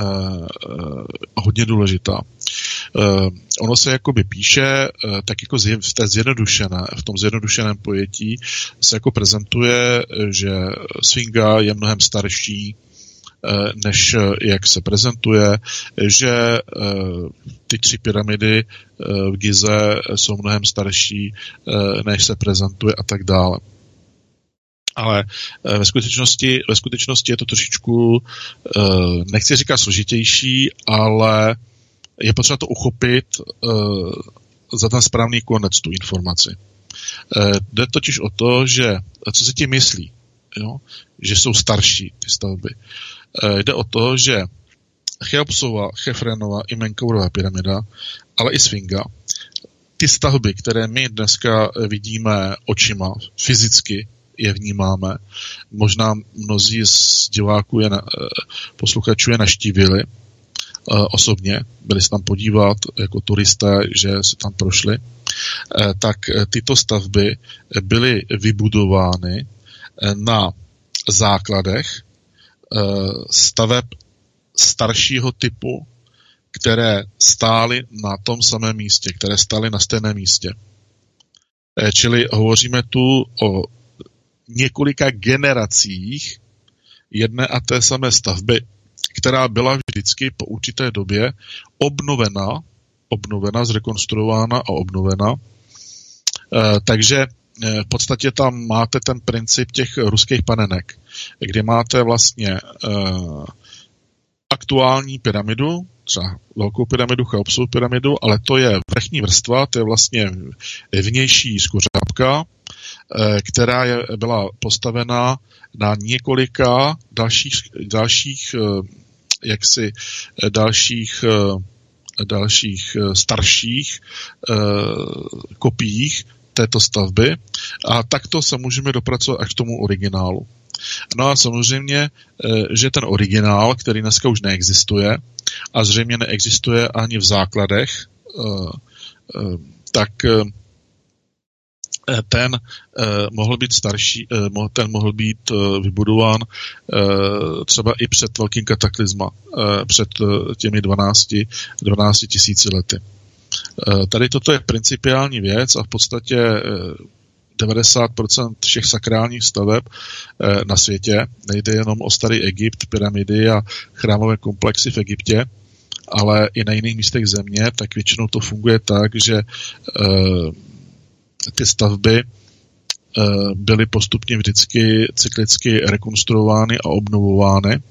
hodně důležitá. Uh, ono se jakoby píše, uh, tak jako zje, v té zjednodušené, v tom zjednodušeném pojetí se jako prezentuje, že Sfinga je mnohem starší, uh, než uh, jak se prezentuje, že uh, ty tři pyramidy uh, v Gize jsou mnohem starší, uh, než se prezentuje a tak dále. Ale uh, ve skutečnosti, ve skutečnosti je to trošičku, uh, nechci říkat složitější, ale je potřeba to uchopit uh, za ten správný konec, tu informaci. Uh, jde totiž o to, že co se tím myslí, jo? Že jsou starší ty stavby. Uh, jde o to, že Cheopsova, Chefrenova i Menkaurova pyramida, ale i Sfinga, ty stavby, které my dneska vidíme očima, fyzicky je vnímáme, možná mnozí z diváků, je na, posluchačů je naštívili, osobně, byli se tam podívat jako turisté, že se tam prošli, tak tyto stavby byly vybudovány na základech staveb staršího typu, které stály na tom samém místě, které stály na stejném místě. Čili hovoříme tu o několika generacích jedné a té samé stavby, která byla vždycky po určité době obnovena, obnovena, zrekonstruována a obnovena. E, takže e, v podstatě tam máte ten princip těch ruských panenek, kde máte vlastně e, aktuální pyramidu, třeba velkou pyramidu, Cheopsovu pyramidu, ale to je vrchní vrstva, to je vlastně vnější skořápka, e, která je, byla postavena na několika dalších, dalších jaksi dalších, dalších starších kopiích této stavby a takto se můžeme dopracovat až k tomu originálu. No a samozřejmě, že ten originál, který dneska už neexistuje a zřejmě neexistuje ani v základech, tak ten eh, mohl být starší, eh, ten mohl být eh, vybudován eh, třeba i před velkým kataklizma, eh, před eh, těmi dvanácti tisíci lety. Eh, tady toto je principiální věc a v podstatě eh, devadesát procent všech sakrálních staveb eh, na světě, nejde jenom o starý Egypt, pyramidy a chrámové komplexy v Egyptě, ale i na jiných místech země, tak většinou to funguje tak, že eh, ty stavby byly postupně vždycky cyklicky rekonstruovány a obnovovány.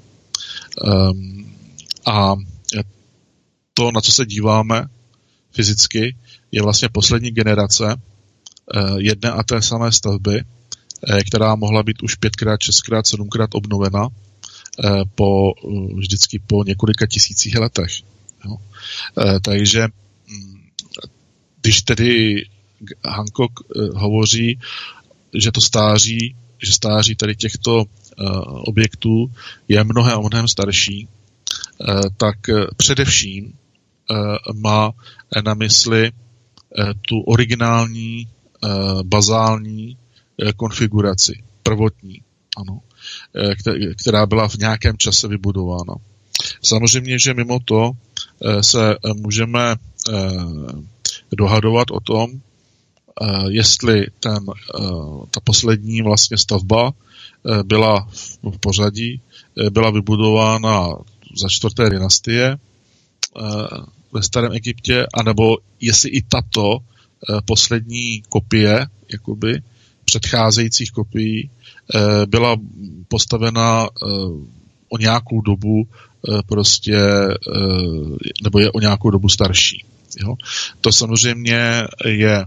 A to, na co se díváme fyzicky, je vlastně poslední generace jedné a té samé stavby, která mohla být už pětkrát, šestkrát, sedmkrát obnovena po, vždycky po několika tisících letech. Jo. Takže když tedy Hancock uh, hovoří, že to stáří, že stáří tady těchto uh, objektů je mnohem a mnohem starší, uh, tak uh, především uh, má na mysli uh, tu originální uh, bazální uh, konfiguraci, prvotní, ano, uh, která byla v nějakém čase vybudována. Samozřejmě, že mimo to uh, se uh, můžeme uh, dohadovat o tom, jestli ten, ta poslední vlastně stavba byla v pořadí, byla vybudována za čtvrté dynastie ve starém Egyptě, anebo jestli i tato poslední kopie, jakoby předcházejících kopií, byla postavena o nějakou dobu prostě, nebo je o nějakou dobu starší. Jo? To samozřejmě je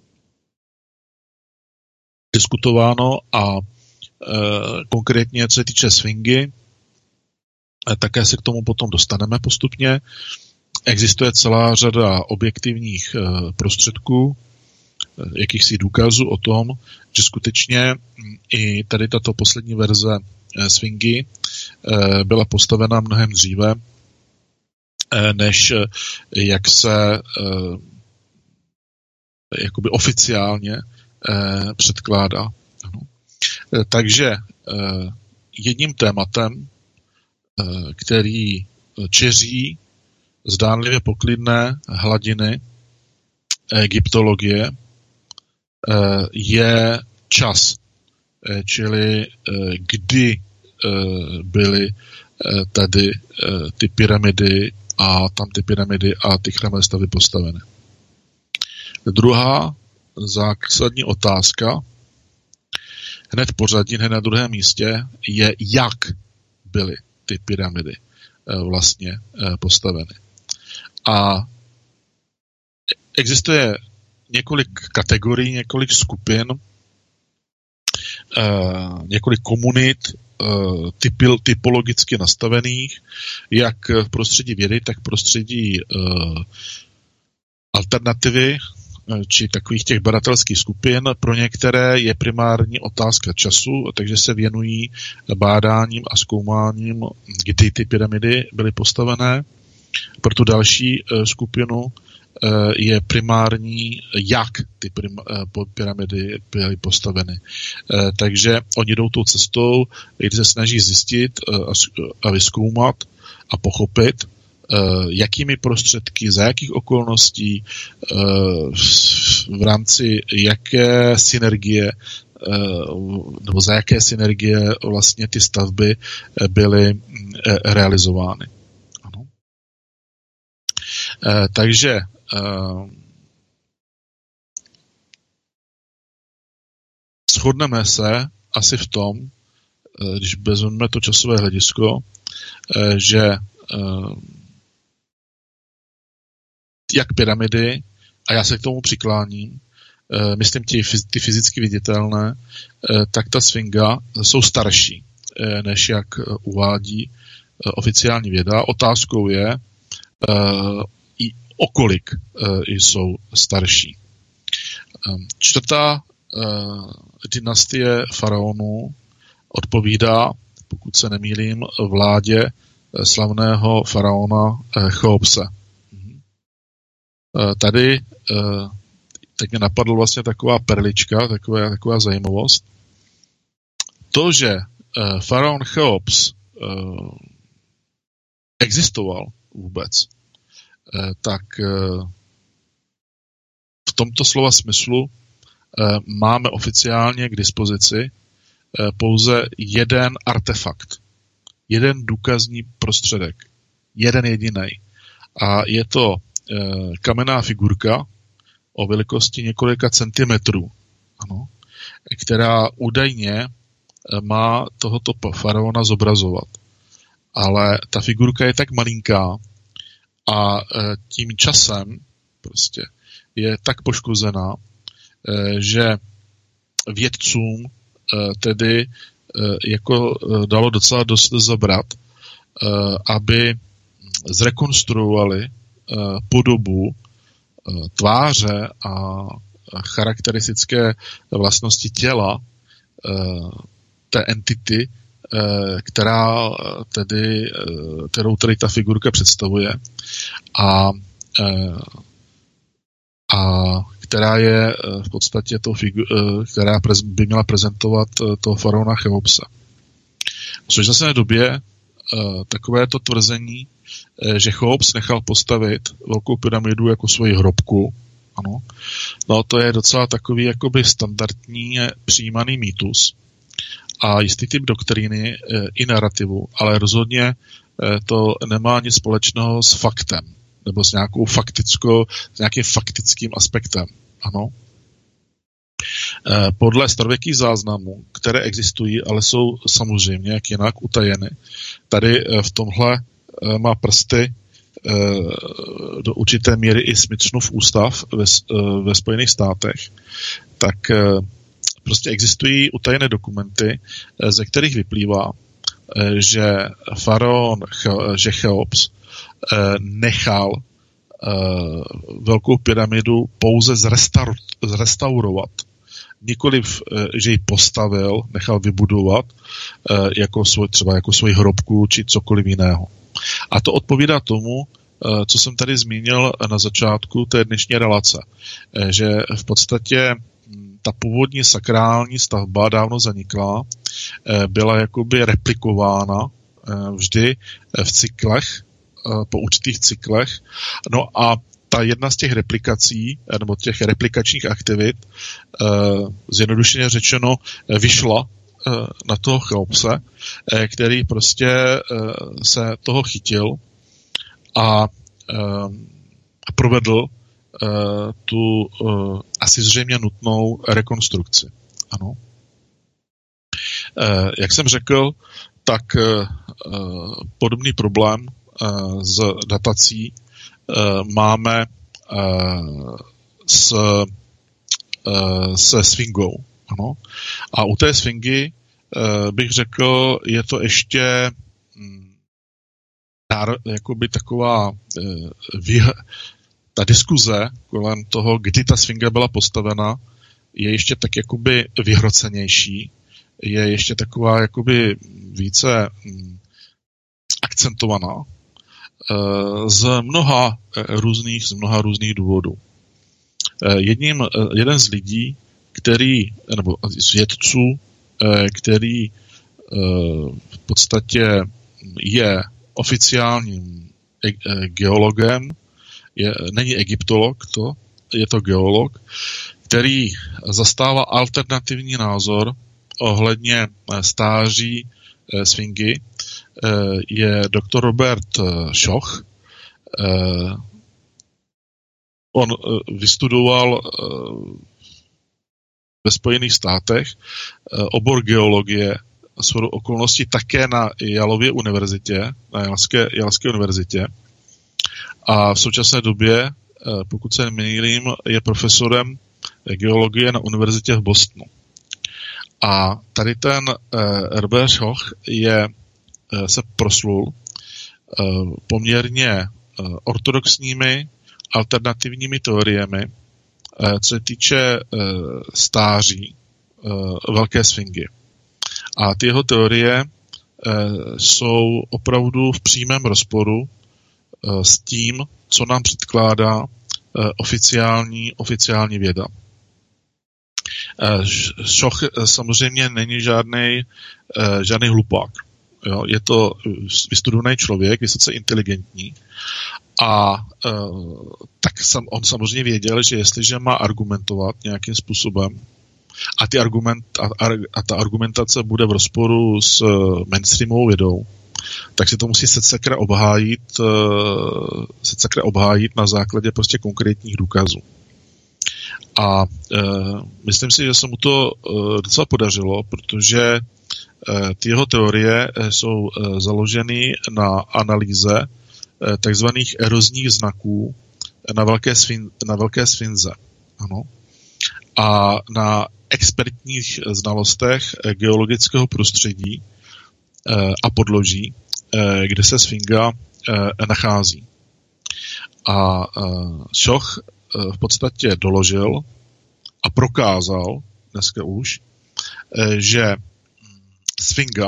diskutováno a e, konkrétně, co se týče Sfingy, e, také se k tomu potom dostaneme postupně. Existuje celá řada objektivních e, prostředků, jakýchsi důkazů o tom, že skutečně i tady tato poslední verze Sfingy byla postavena mnohem dříve, než jak se jakoby oficiálně předkládá. Takže jedním tématem, který čeří zdánlivě poklidné hladiny egyptologie, je čas, čili kdy byly tady ty pyramidy a tam ty pyramidy a ty chrámové stavy postaveny. Druhá zásadní otázka, hned v pořadí, hned na druhém místě, je, jak byly ty pyramidy vlastně postaveny. A existuje několik kategorií, několik skupin, několik komunit typil, typologicky nastavených, jak v prostředí vědy, tak v prostředí alternativy, či takových těch badatelských skupin. Pro některé je primární otázka času, takže se věnují bádáním a zkoumáním, kdy ty pyramidy byly postavené. Pro tu další skupinu je primární, jak ty pyramidy byly postaveny. Takže oni jdou tou cestou, kdy se snaží zjistit a vyzkoumat a pochopit, jakými prostředky, za jakých okolností, v rámci jaké synergie nebo za jaké synergie vlastně ty stavby byly realizovány. Ano. Takže shodneme se asi v tom, když vezmeme to časové hledisko, že jak pyramidy, a já se k tomu přikláním, myslím ty, ty fyzicky viditelné, tak ta Sfinga jsou starší, než jak uvádí oficiální věda. Otázkou je, o kolik jsou starší. Čtvrtá dynastie faraonů odpovídá, pokud se nemýlím, vládě slavného faraona Cheopse. Tady teď mě napadla vlastně taková perlička, taková, taková zajímavost. To, že faraon Cheops existoval vůbec, tak v tomto slova smyslu máme oficiálně k dispozici pouze jeden artefakt, jeden důkazní prostředek, jeden jediný. A je to kamenná figurka o velikosti několika centimetrů, ano, která údajně má tohoto faraona zobrazovat. Ale ta figurka je tak malinká a tím časem prostě je tak poškozená, že vědcům tedy jako dalo docela dost zabrat, aby zrekonstruovali podobu tváře a charakteristické vlastnosti těla té entity, která tedy, kterou tedy ta figurka představuje a, a která je v podstatě to figu, která by měla prezentovat toho faraona Cheopse. V současné době takovéto tvrzení, že Cheops nechal postavit velkou pyramidu jako svoji hrobku, ano, no to je docela takový jakoby standardní přijímaný mýtus a jistý typ doktríny i narrativu, ale rozhodně to nemá nic společného s faktem nebo s nějakou faktickou, s nějakým faktickým aspektem, ano. Podle starověkých záznamů, které existují, ale jsou samozřejmě jak jinak utajeny, tady v tomhle má prsty do určité míry i Smithsonův ústav ve, ve Spojených státech, tak prostě existují utajené dokumenty, ze kterých vyplývá, že faraon, že Cheops nechal velkou pyramidu pouze zrestaur, zrestaurovat. Nikoliv, že ji postavil, nechal vybudovat jako svoj, třeba jako svoji hrobku či cokoliv jiného. A to odpovídá tomu, co jsem tady zmínil na začátku té dnešní relace, že v podstatě ta původní sakrální stavba dávno zanikla, byla jakoby replikována vždy v cyklech, po určitých cyklech. No a ta jedna z těch replikací, nebo těch replikačních aktivit, zjednodušeně řečeno, vyšla na toho chlapce, který prostě se toho chytil a provedl tu asi zřejmě nutnou rekonstrukci. Ano. Jak jsem řekl, tak podobný problém s datací máme s, se Sfingou. Ano. A u té Sfingy bych řekl, je to ještě jakoby taková ta diskuze kolem toho, kdy ta Sfinga byla postavena, je ještě tak jakoby vyhrocenější, je ještě taková jakoby více akcentovaná z mnoha různých, z mnoha různých důvodů. Jedním, jeden z lidí, který, nebo z vědců, který v podstatě je oficiálním geologem, je, není egyptolog, to, je to geolog, který zastává alternativní názor ohledně stáří Sfingy, je doktor Robert Schoch. On vystudoval ve Spojených státech obor geologie, shodou okolností také na Jalově univerzitě, na Jalské, Jalské univerzitě. A v současné době, pokud se nemýlím, je profesorem geologie na univerzitě v Bostonu. A tady ten Robert Schoch je, se proslul poměrně ortodoxními alternativními teoriemi, co se týče stáří Velké Sfingy. A ty jeho teorie jsou opravdu v přímém rozporu s tím, co nám předkládá oficiální, oficiální věda. Schoch samozřejmě není žádný, žádný hlupák. Jo? Je to vystudovaný člověk, vysoce inteligentní a tak sam, on samozřejmě věděl, že jestliže má argumentovat nějakým způsobem a, ty argument, a, a ta argumentace bude v rozporu s mainstreamovou vědou, tak si to musí secekra obhájit, secekra obhájit na základě prostě konkrétních důkazů. A e, myslím si, že se mu to e, docela podařilo, protože e, ty jeho teorie jsou e, založeny na analýze e, takzvaných erozních znaků na Velké, Sfin, na Velké Sfinze. Ano. A na expertních znalostech geologického prostředí e, a podloží, e, kde se Sfinga e, nachází. A e, Schoch v podstatě doložil a prokázal dneska už, že Sfinga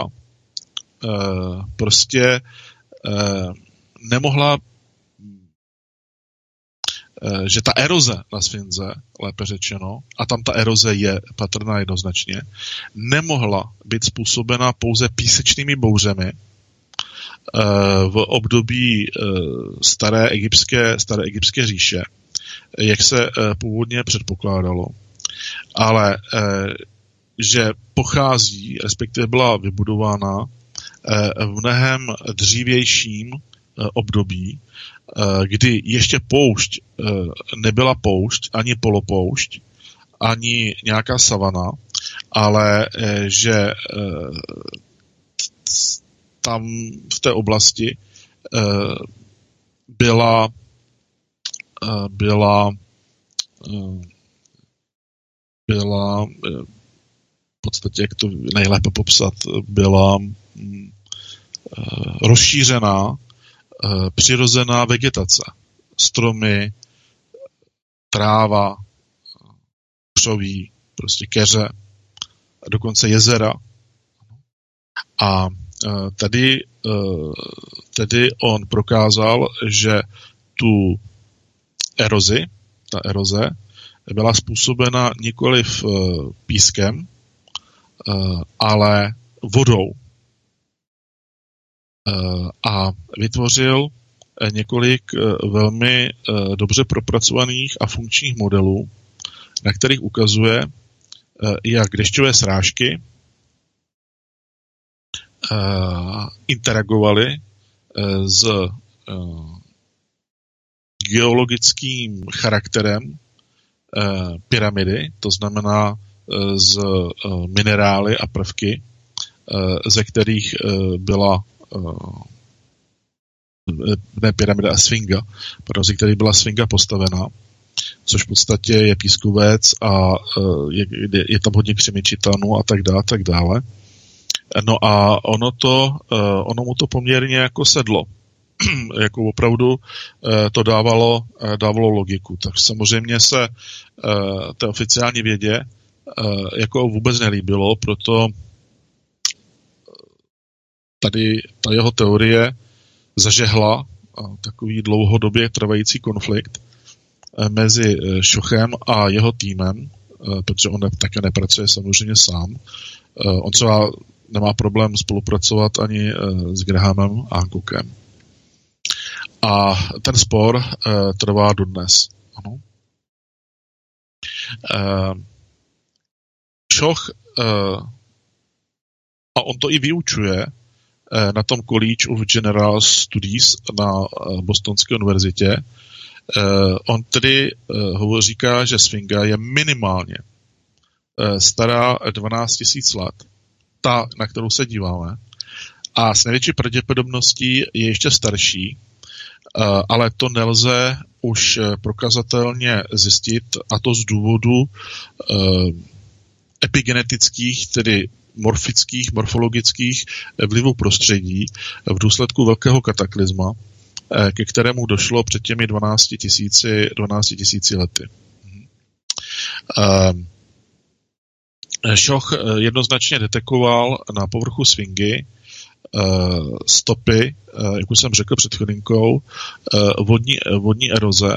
prostě nemohla, že ta eroze na Sfinze, lépe řečeno, a tam ta eroze je patrná jednoznačně, nemohla být způsobena pouze písečnými bouřemi v období staré egyptské, staré egyptské říše, jak se původně předpokládalo, ale že pochází, respektive byla vybudována v mnohem dřívějším období, kdy ještě poušť nebyla poušť, ani polopoušť, ani nějaká savana, ale že tam v té oblasti byla byla byla v podstatě, jak to nejlépe popsat, byla rozšířená přirozená vegetace stromy, tráva, křoví, prostě keře, a dokonce jezera. A tady, tady on prokázal, že tu erozi, ta eroze, byla způsobena nikoliv pískem, ale vodou. A vytvořil několik velmi dobře propracovaných a funkčních modelů, na kterých ukazuje, jak dešťové srážky interagovaly s geologickým charakterem pyramidy, to znamená z minerály a prvky, ze kterých byla ne pyramida a sfinga, pardon, ze kterých byla sfinga postavená, což v podstatě je pískovec a je, je tam hodně křemičitanu a tak dále, tak dále. No a ono to, ono mu to poměrně jako sedlo. Jako opravdu to dávalo, dávalo logiku. Tak samozřejmě se té oficiální vědě jako vůbec nelíbilo, proto tady ta jeho teorie zažehla takový dlouhodobě trvající konflikt mezi Šochem a jeho týmem, protože on také nepracuje samozřejmě sám. On třeba nemá problém spolupracovat ani s Grahamem a Hancockem. A ten spor trvá dodnes. Ano. Schoch, a on to i vyučuje na tom College of General Studies na Bostonské univerzitě, on tedy říká, že sfinga je minimálně stará dvanáct tisíc let, ta, na kterou se díváme, a s největší pravděpodobností je ještě starší, ale to nelze už prokazatelně zjistit, a to z důvodu epigenetických, tedy morfických, morfologických vlivů prostředí v důsledku velkého kataklizma, ke kterému došlo před těmi dvanácti tisíci lety. Schoch jednoznačně detekoval na povrchu sfingy stopy, jak už jsem řekl před chvilinkou, vodní, vodní eroze,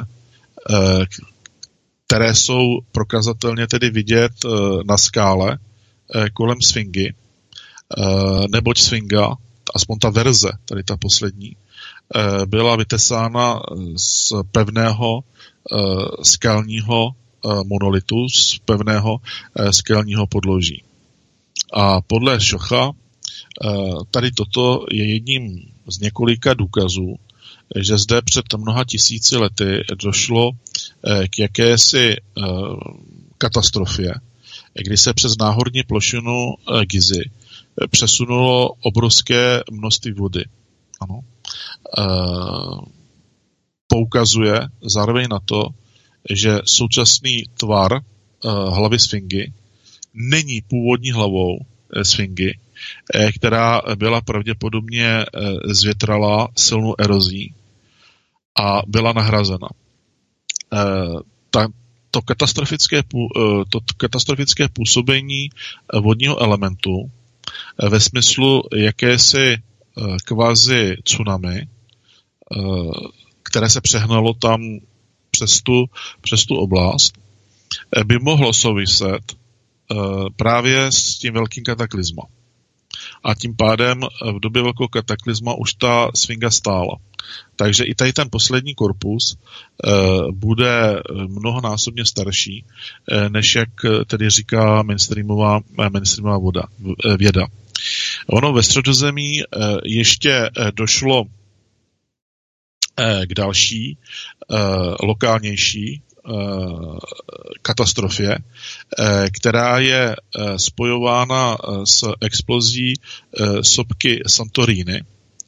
které jsou prokazatelně tedy vidět na skále kolem sfingy, neboť sfinga, aspoň ta verze, tady ta poslední, byla vytesána z pevného skalního monolitu, z pevného skalního podloží. A podle Schocha tady toto je jedním z několika důkazů, že zde před mnoha tisíci lety došlo k jakési katastrofě, kdy se přes náhorní plošinu Gizy přesunulo obrovské množství vody. Ano. Poukazuje zároveň na to, že současný tvar hlavy sfingy není původní hlavou sfingy, která byla pravděpodobně zvětrala silnou erozí a byla nahrazena. Ta, to, katastrofické, to katastrofické působení vodního elementu ve smyslu jakési kvazi tsunami, které se přehnalo tam přes tu, přes tu oblast, by mohlo souviset právě s tím velkým kataklizma. A tím pádem v době velkého kataklizma už ta sfinga stála. Takže i tady ten poslední korpus uh, bude mnohonásobně starší, uh, než jak tedy říká mainstreamová, mainstreamová voda, věda. Ono ve Středozemí uh, ještě uh, došlo uh, k další, uh, lokálnější katastrofě, která je spojována s explozí sopky Santorini.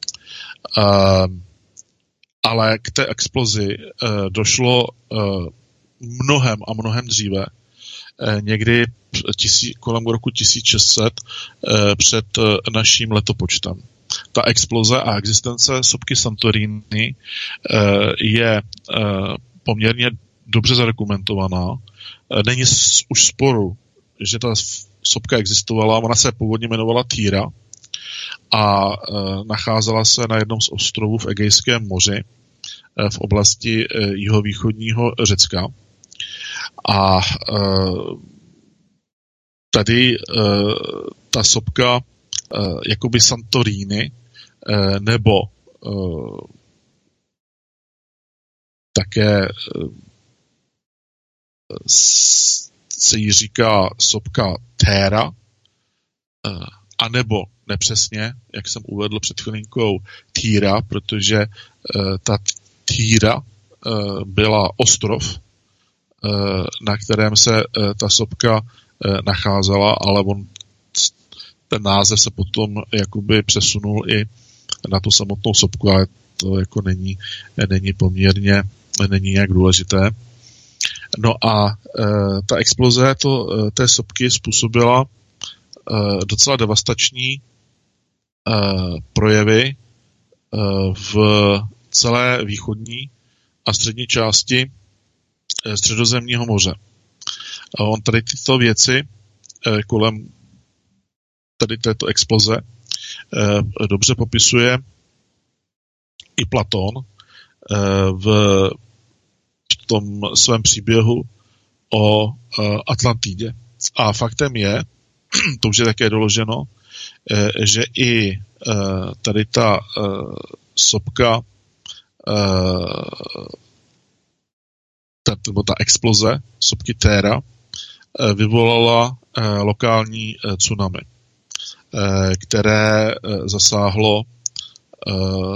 Ale k té explozi došlo mnohem a mnohem dříve, někdy tisí, kolem roku tisíc šest set před naším letopočtem. ta exploze a existence sopky Santorini je poměrně dobře zadokumentovaná. Není už sporu, že ta sopka existovala, ona se původně jmenovala Týra a nacházela se na jednom z ostrovů v Egejském moři v oblasti jihovýchodního Řecka. A tady ta sopka jakoby Santorini nebo také se jí říká sopka Téra, anebo nepřesně, jak jsem uvedl před chvilinkou, Týra, protože ta Týra byla ostrov, na kterém se ta sopka nacházela, ale on, ten název se potom jakoby přesunul i na tu samotnou sopku, ale to jako není, není poměrně, není nějak důležité. No a e, ta exploze to, té sopky způsobila e, docela devastační e, projevy e, v celé východní a střední části e, Středozemního moře. A on tady tyto věci e, kolem tady této exploze e, dobře popisuje i Platón e, v tom svém příběhu o e, Atlantidě. A faktem je, to už je také doloženo, e, že i e, tady ta e, sopka, e, ta, nebo ta exploze sopky Téra e, vyvolala e, lokální e, tsunami, e, které e, zasáhlo e,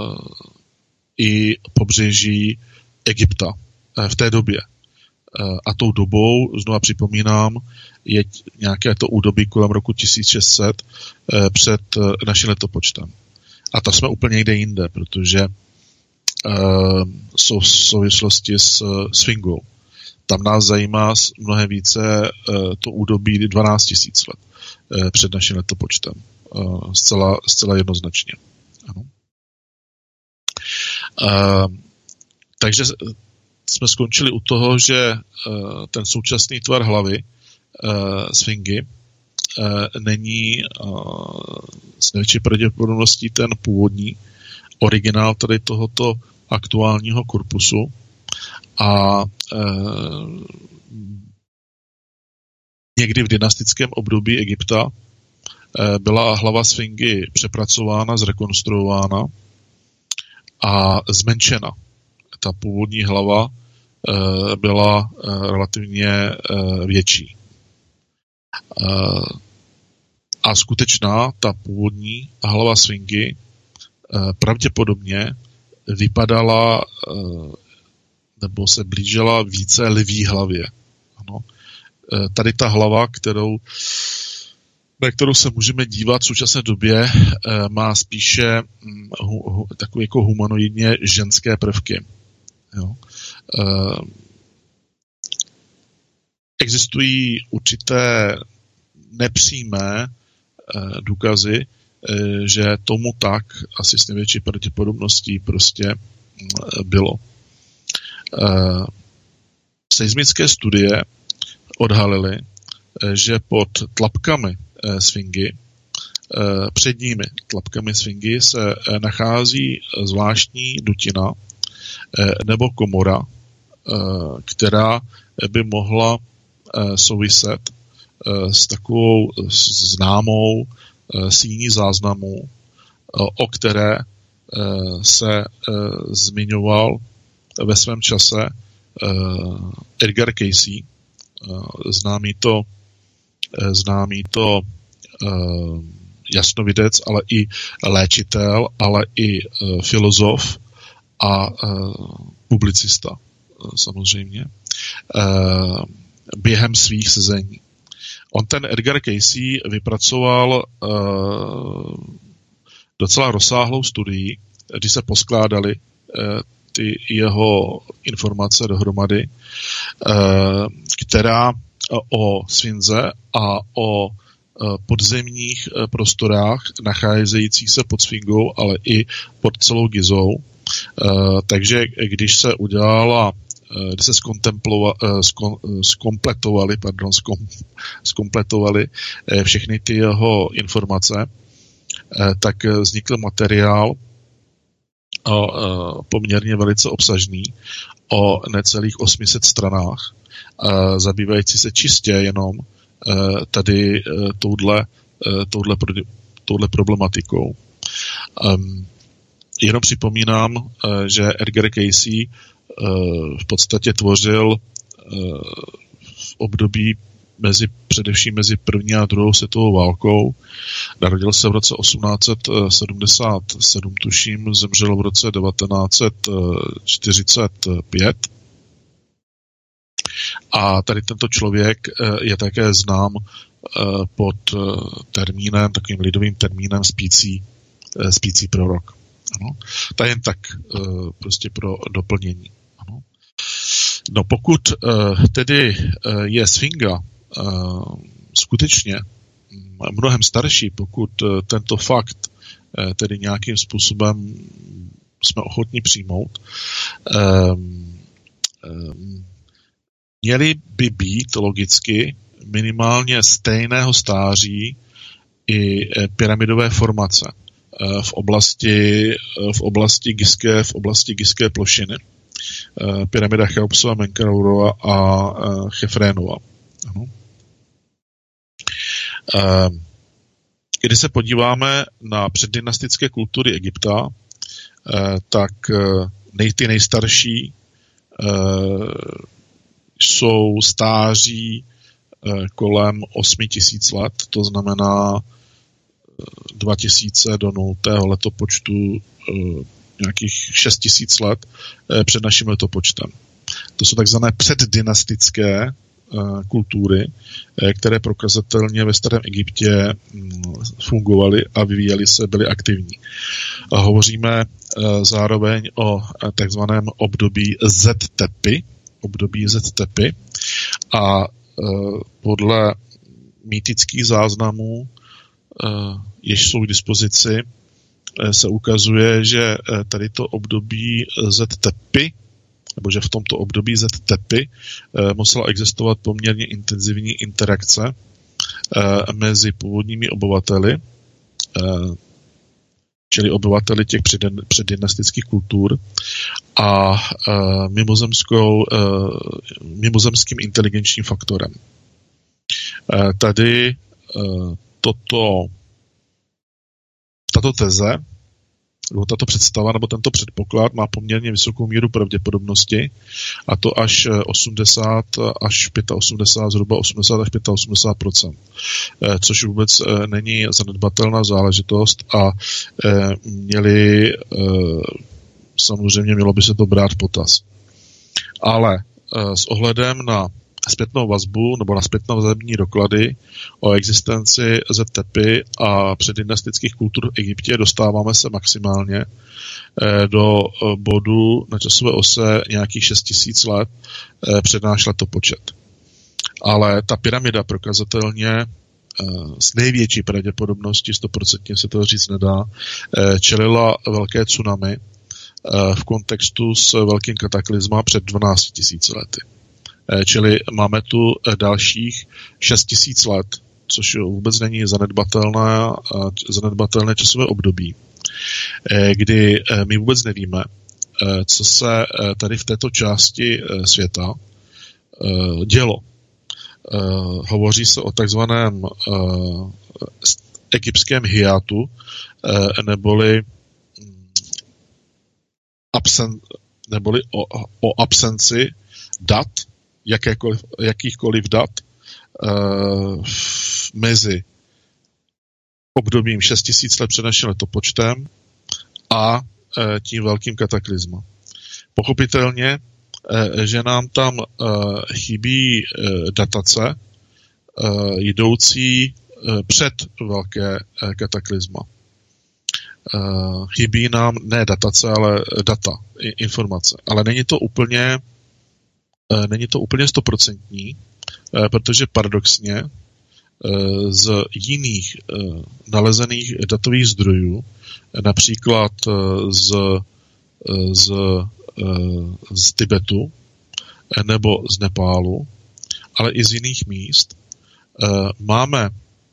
i pobřeží Egypta v té době. A tou dobou, znovu připomínám, je nějaké to údobí kolem roku tisíc šest set před naším letopočtem. A to jsme úplně někde jinde, protože jsou v souvislosti s Sfingou. Tam nás zajímá mnohem více to údobí dvanáct tisíc let před naším letopočtem. Zcela, zcela jednoznačně. Ano. Takže jsme skončili u toho, že uh, ten současný tvar hlavy uh, Sfingy uh, není uh, s největší pravděpodobností ten původní originál tady tohoto aktuálního korpusu a uh, někdy v dynastickém období Egypta uh, byla hlava Sfingy přepracována, zrekonstruována a zmenšena. Ta původní hlava e, byla e, relativně e, větší. E, a skutečná, ta původní hlava Sfingy e, pravděpodobně vypadala e, nebo se blížila více lví hlavě. Ano. E, tady ta hlava, kterou, na kterou se můžeme dívat v současné době, e, má spíše hu, hu, takové jako humanoidně ženské prvky. Jo. E, existují určité nepřímé e, důkazy, e, že tomu tak asi s největší pravděpodobností prostě e, bylo. E, seismické studie odhalily, e, že pod tlapkami e, Sfingy, e, předními tlapkami Sfingy se e, nachází zvláštní dutina nebo komora, která by mohla souviset s takovou známou síní záznamů, o které se zmiňoval ve svém čase Edgar Cayce, známý to, známý to jasnovidec, ale i léčitel, ale i filozof a uh, publicista, uh, samozřejmě, uh, během svých sezení. On ten Edgar Cayce vypracoval uh, docela rozsáhlou studii, kdy se poskládali uh, ty jeho informace dohromady, uh, která o Sfinze a o uh, podzemních prostorách nacházejících se pod Sfingou, ale i pod celou Gizou. Takže když se udělala, když se zkompletovali, pardon, zkompletovali všechny ty jeho informace, tak vznikl materiál poměrně velice obsažný o necelých osmi set stranách, zabývající se čistě jenom tady touhle, touhle, touhle problematikou. Jenom připomínám, že Edgar Cayce v podstatě tvořil v období mezi, především mezi první a druhou světovou válkou. Narodil se v roce osmnáct set sedmdesát sedm, tuším, zemřel v roce devatenáct set čtyřicet pět. A tady tento člověk je také znám pod termínem, takovým lidovým termínem spící, spící prorok. Ano. To je jen tak prostě pro doplnění. Ano. No pokud tedy je Sfinga skutečně mnohem starší, pokud tento fakt tedy nějakým způsobem jsme ochotní přijmout, měly by být logicky minimálně stejného stáří i pyramidové formace v oblasti, v oblasti Gizské, v oblasti Gizské plošiny. Pyramida Cheopsova, Menkaurova a Chefrénova. Ano. Když se podíváme na předdynastické kultury Egypta, tak nej, ty nejstarší jsou stáří kolem osmi tisíc let, to znamená dva tisíce do nultého letopočtu nějakých šest tisíc let před naším letopočtem. To jsou takzvané předdynastické kultury, které prokazatelně ve starém Egyptě fungovaly a vyvíjely se, byly aktivní. A hovoříme zároveň o takzvaném období Z-tepy, období Z-tepy a podle mýtických záznamů, jež jsou k dispozici, se ukazuje, že tady to období Z-tepy, nebo že v tomto období Z-tepy musela existovat poměrně intenzivní interakce mezi původními obyvateli, čili obyvateli těch předdynastických kultur a mimozemskou, mimozemským inteligenčním faktorem. Tady toto, tato teze, nebo tato představa, nebo tento předpoklad má poměrně vysokou míru pravděpodobnosti, a to až osmdesát až osmdesát pět, zhruba osmdesát až osmdesát pět procent, což vůbec není zanedbatelná záležitost a měli, samozřejmě mělo by se to brát v potaz. Ale s ohledem na zpětnou vazbu nebo na zpětnou vazební doklady o existenci Z-tepy a předdynastických kultur v Egyptě dostáváme se maximálně do bodu na časové ose nějakých šest tisíc let před náš letopočet. Ale ta pyramida prokazatelně s největší pravděpodobností, stoprocentně se to říct nedá, čelila velké tsunami v kontextu s velkým kataklizmem před dvanácti tisíci lety. Čili máme tu dalších šest tisíc let, což vůbec není zanedbatelné, zanedbatelné časové období, kdy my vůbec nevíme, co se tady v této části světa dělo. Hovoří se o takzvaném egyptském hiátu, neboli, absen, neboli o, o absenci dat, jakékoliv, jakýchkoliv dat uh, mezi obdobím šest tisíc let před naším letopočtem a uh, tím velkým kataklizmem. Pochopitelně, uh, že nám tam uh, chybí uh, datace uh, jdoucí uh, před velké uh, kataklizma. Uh, chybí nám ne datace, ale data, informace. Ale není to úplně Není to úplně stoprocentní, protože paradoxně z jiných nalezených datových zdrojů, například z, z, z Tibetu nebo z Nepálu, ale i z jiných míst, máme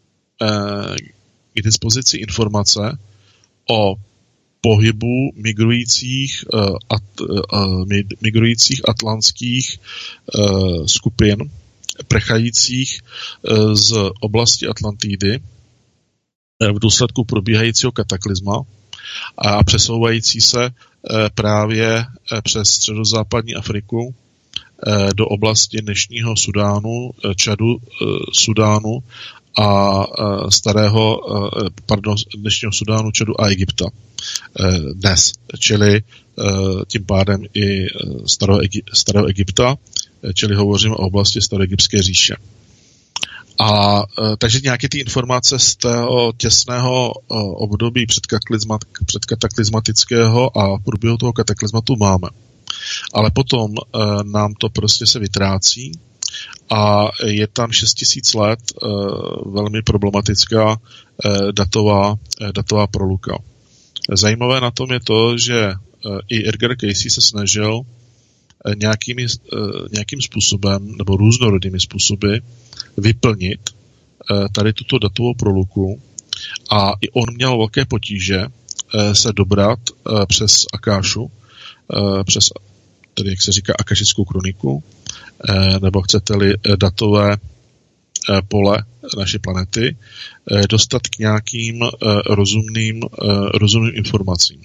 k dispozici informace o pohybu migrujících, at, migrujících atlantských skupin, prchajících z oblasti Atlantidy v důsledku probíhajícího kataklizma a přesouvající se právě přes středozápadní Afriku do oblasti dnešního Sudánu, Čadu, Sudánu a starého, pardon, dnešního Sudánu, Čadu a Egypta dnes, čili tím pádem i starého, Egy- starého Egypta, čili hovoříme o oblasti staroegyptské říše. A takže nějaké ty informace z toho těsného období předkataklizmatického a průběhu toho kataklizmatu máme. Ale potom nám to prostě se vytrácí a je tam šest tisíc let velmi problematická datová, datová proluka. Zajímavé na tom je to, že i Edgar Cayce se snažil nějakými, nějakým způsobem nebo různorodými způsoby vyplnit tady tuto datovou proluku a i on měl velké potíže se dobrat přes Akášu, přes, tedy jak se říká, akašickou kroniku, nebo chcete-li datové pole naší planety, dostat k nějakým rozumným, rozumným informacím.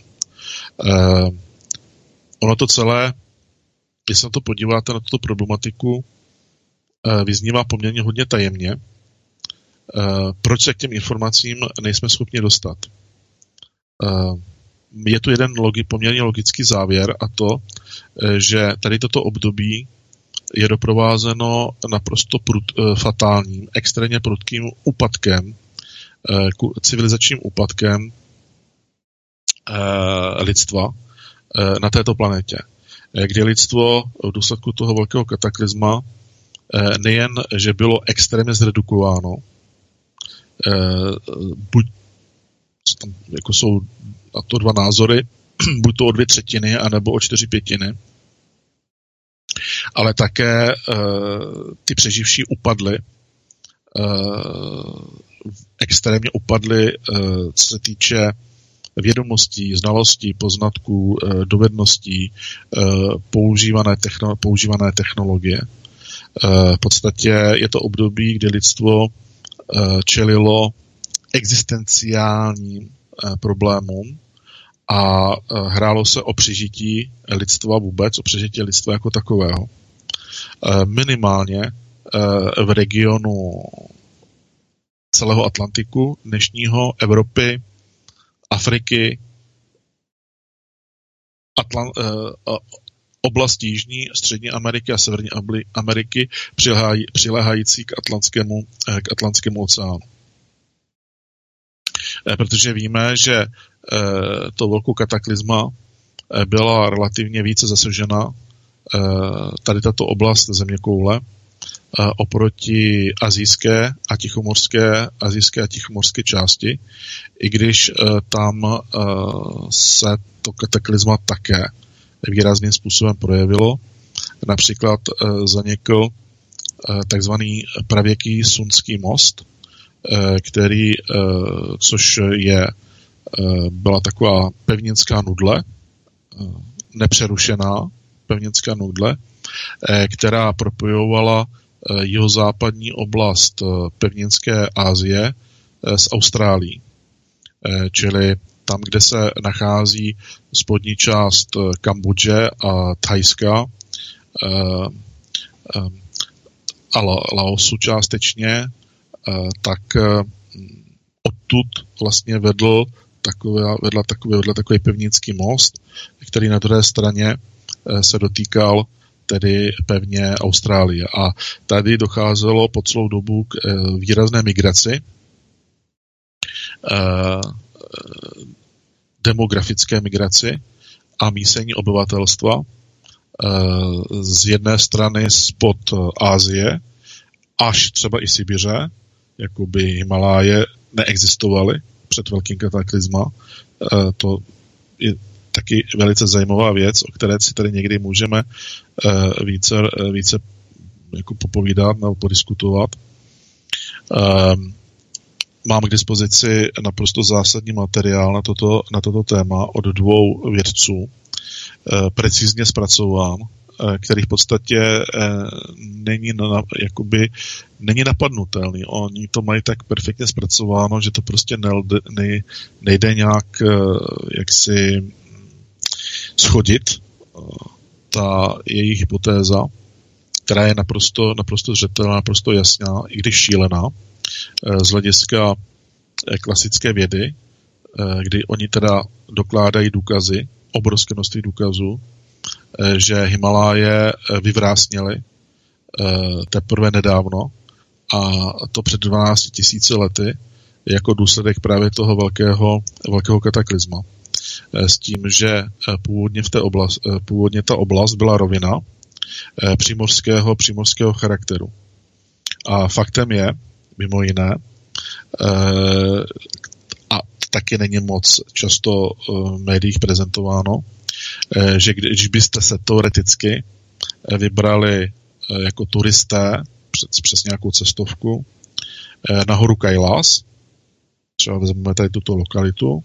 Ono to celé, když se na to podíváte, na tuto problematiku, vyznívá poměrně hodně tajemně. Proč se k těm informacím nejsme schopni dostat? Je tu jeden logi, poměrně logický závěr a to, že tady toto období je doprovázeno naprosto prud, fatálním, extrémně prudkým úpadkem, civilizačním úpadkem lidstva na této planetě, kdy lidstvo v důsledku toho velkého kataklizma nejen, že bylo extrémně zredukováno, buď jako jsou na to dva názory, buď to o dvě třetiny, anebo o čtyři pětiny, ale také ty přeživší upadly, extrémně upadly, co se týče vědomostí, znalostí, poznatků, dovedností, používané, techno, používané technologie. V podstatě je to období, kdy lidstvo čelilo existenciálním problémům a hrálo se o přežití lidstva vůbec, o přežití lidstva jako takového. Minimálně v regionu celého Atlantiku, dnešního Evropy, Afriky, Atlant, oblasti Jižní, Střední Ameriky a Severní Ameriky přiléhající k Atlantskému, k Atlantskému oceánu. Protože víme, že to velkou kataklizma byla relativně více zasažena tady tato oblast zeměkoule oproti asijské a tichomorské, asijské a tichomorské části, i když tam se to kataklizma také výrazným způsobem projevilo. Například zanikl takzvaný pravěký Sunský most, který, což je, byla taková pevninská nudle, nepřerušená pevninská nudle, která propojovala jihozápadní oblast pevninské Asie s Austrálií. Čili tam, kde se nachází spodní část Kambodže a Thajska a Laosu částečně, tak odtud vlastně vedl taková, vedla takový, vedla takový pevnický most, který na druhé straně se dotýkal tedy pevně Austrálie. A tady docházelo po celou dobu k výrazné migraci, demografické migraci a mísení obyvatelstva z jedné strany spod Asie až třeba i Sibiře jakoby Himaláje neexistovaly před velkým kataklizma. To je taky velice zajímavá věc, o které si tady někdy můžeme více, více jako popovídat nebo podiskutovat. Mám k dispozici naprosto zásadní materiál na toto, na toto téma od dvou vědců, precizně zpracován, který v podstatě není, na, jakoby, není napadnutelný. Oni to mají tak perfektně zpracováno, že to prostě nejde, nej, nejde nějak jaksi schodit. Ta jejich hypotéza, která je naprosto, naprosto zřetelná, naprosto jasná, i když šílená, z hlediska klasické vědy, kdy oni teda dokládají důkazy, obrovské množství důkazů, že Himaláje vyvrásněly teprve nedávno a to před dvanácti tisíci lety jako důsledek právě toho velkého, velkého kataklizma. S tím, že původně, v té oblast, původně ta oblast byla rovina přímořského, přímořského charakteru. A faktem je, mimo jiné, a taky není moc často v médiích prezentováno, že když byste se teoreticky vybrali jako turisté přes, přes nějakou cestovku na horu Kailas, třeba vezmeme tady tuto lokalitu,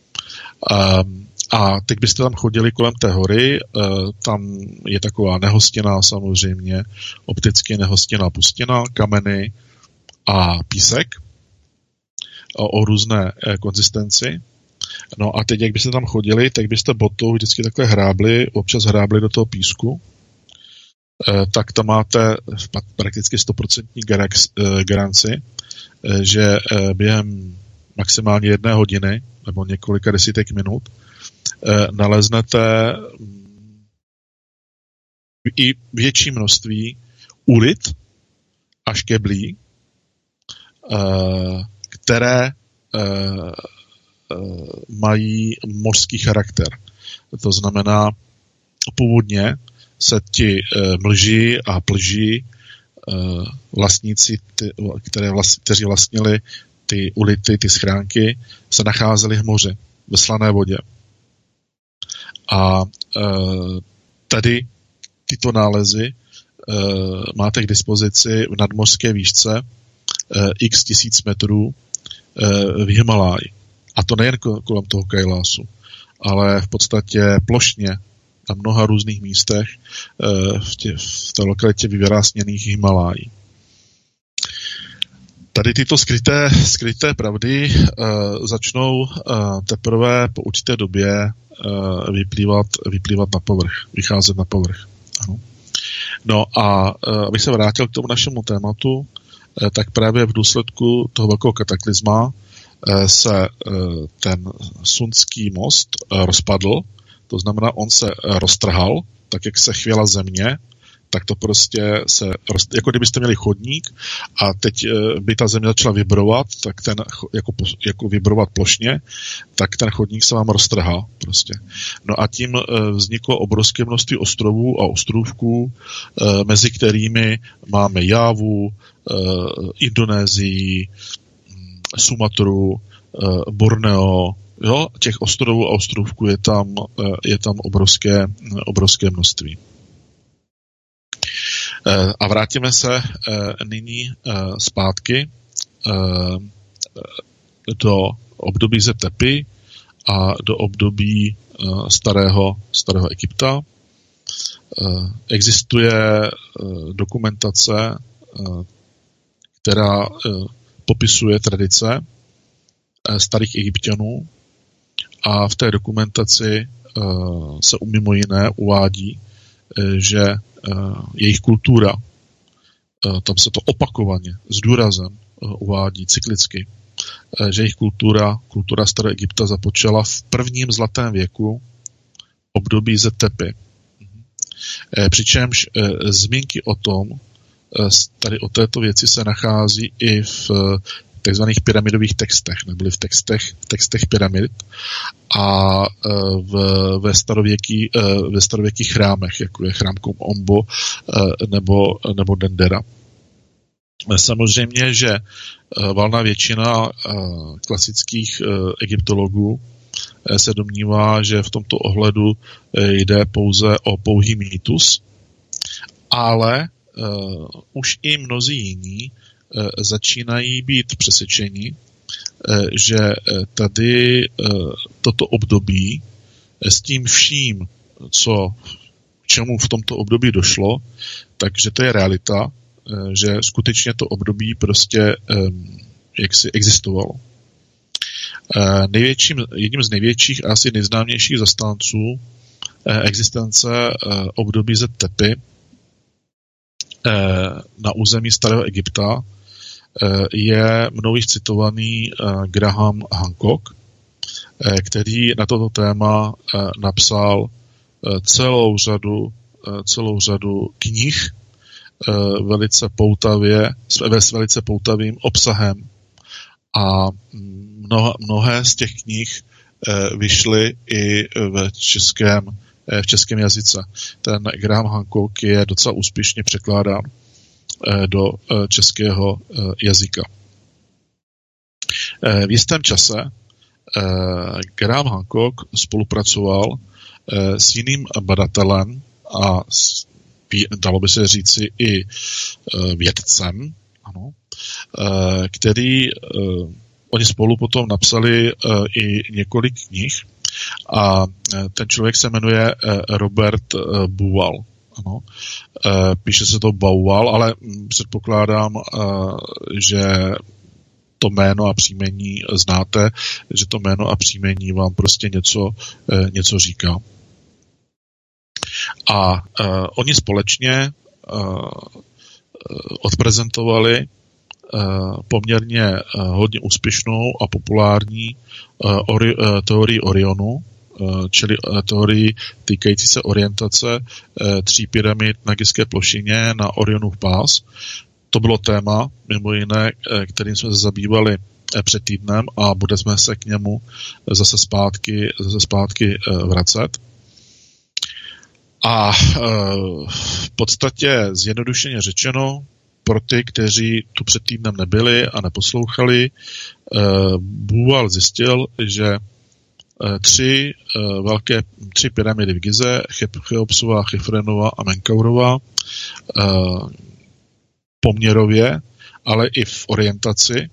a teď byste tam chodili kolem té hory, tam je taková nehostinná samozřejmě, opticky nehostinná pustina, kameny a písek o, o různé konzistenci. No a teď, jak byste tam chodili, tak byste botou vždycky takhle hrábli, občas hrábli do toho písku, e, tak tam máte prakticky sto procent garanci, e, že e, během maximálně jedné hodiny nebo několika desítek minut e, naleznete i větší množství ulit a škeblí, e, které e, mají mořský charakter. To znamená, původně se ti mlži a plži vlastníci, ty, které vlast, kteří vlastnili ty ulity, ty schránky, se nacházeli v moři, ve slané vodě. A tady tyto nálezy máte k dispozici v nadmořské výšce x tisíc metrů v Himaláji. A to nejen kolem toho Kailasu, ale v podstatě plošně na mnoha různých místech v, tě, v té lokalitě vyvrásněných Himalájí. Tady tyto skryté, skryté pravdy uh, začnou uh, teprve po určité době uh, vyplývat, vyplývat na povrch, vycházet na povrch. Ano. No a uh, abych se vrátil k tomu našemu tématu, uh, tak právě v důsledku toho velkého kataklizma se ten Sunský most rozpadl, to znamená, on se roztrhal, tak jak se chvěla země, tak to prostě se, jako kdybyste měli chodník a teď by ta země začala vibrovat, tak ten, jako, jako vibrovat plošně, tak ten chodník se vám roztrhá prostě. No a tím vzniklo obrovské množství ostrovů a ostrůvků, mezi kterými máme Jávu, Indonésii, Sumatru, Borneo, jo, těch ostrovů a ostrovků je tam, je tam obrovské, obrovské množství. A vrátíme se nyní zpátky do období Zetepy a do období starého, starého Egypta. Existuje dokumentace, která popisuje tradice starých Egypťanů a v té dokumentaci se mimo jiné uvádí, že jejich kultura, tam se to opakovaně s důrazem uvádí cyklicky, že jejich kultura, kultura starého Egypta započala v prvním zlatém věku období Zetepy. Přičemž zmínky o tom, tady o této věci se nachází i v takzvaných pyramidových textech, neboli v textech, v textech pyramid a v, ve, starověký, ve starověkých chrámech, jako je chrám Kom Ombo nebo, nebo Dendera. Samozřejmě, že valná většina klasických egyptologů se domnívá, že v tomto ohledu jde pouze o pouhý mýtus, ale už i mnozí jiní začínají být přesvědčeni, že tady toto období s tím vším, co, k čemu v tomto období došlo, takže to je realita, že skutečně to období prostě jaksi existovalo. Největším, jedním z největších a asi nejznámějších zastánců existence období Zet-Tepi na území starého Egypta je mnou již citovaný Graham Hancock, který na toto téma napsal celou řadu, celou řadu knih velice poutavě, s velice poutavým obsahem. A mnoha, mnohé z těch knih vyšly i v českém, v českém jazyce. Ten Graham Hancock je docela úspěšně překládán do českého jazyka. V jistém čase Graham Hancock spolupracoval s jiným badatelem a dalo by se říci i vědcem, ano, který oni spolu potom napsali i několik knih a ten člověk se jmenuje Robert Bauval. Ano. Píše se to Bauval, ale předpokládám, že to jméno a příjmení znáte, že to jméno a příjmení vám prostě něco, něco říká. A uh, oni společně uh, odprezentovali uh, poměrně uh, hodně úspěšnou a populární uh, ori, uh, teorii Orionu, uh, čili uh, teorii týkající se orientace uh, tří pyramid na Gizské plošině na Orionův pás. To bylo téma, mimo jiné, uh, kterým jsme se zabývali uh, před týdnem a budeme se k němu zase zpátky, zase zpátky uh, vracet. A v podstatě zjednodušeně řečeno, pro ty, kteří tu před týdnem nebyli a neposlouchali, Bauval zjistil, že tři velké, tři pyramidy v Gize, Cheopsova, Chifrenova a Menkaurova, poměrově, ale i v orientaci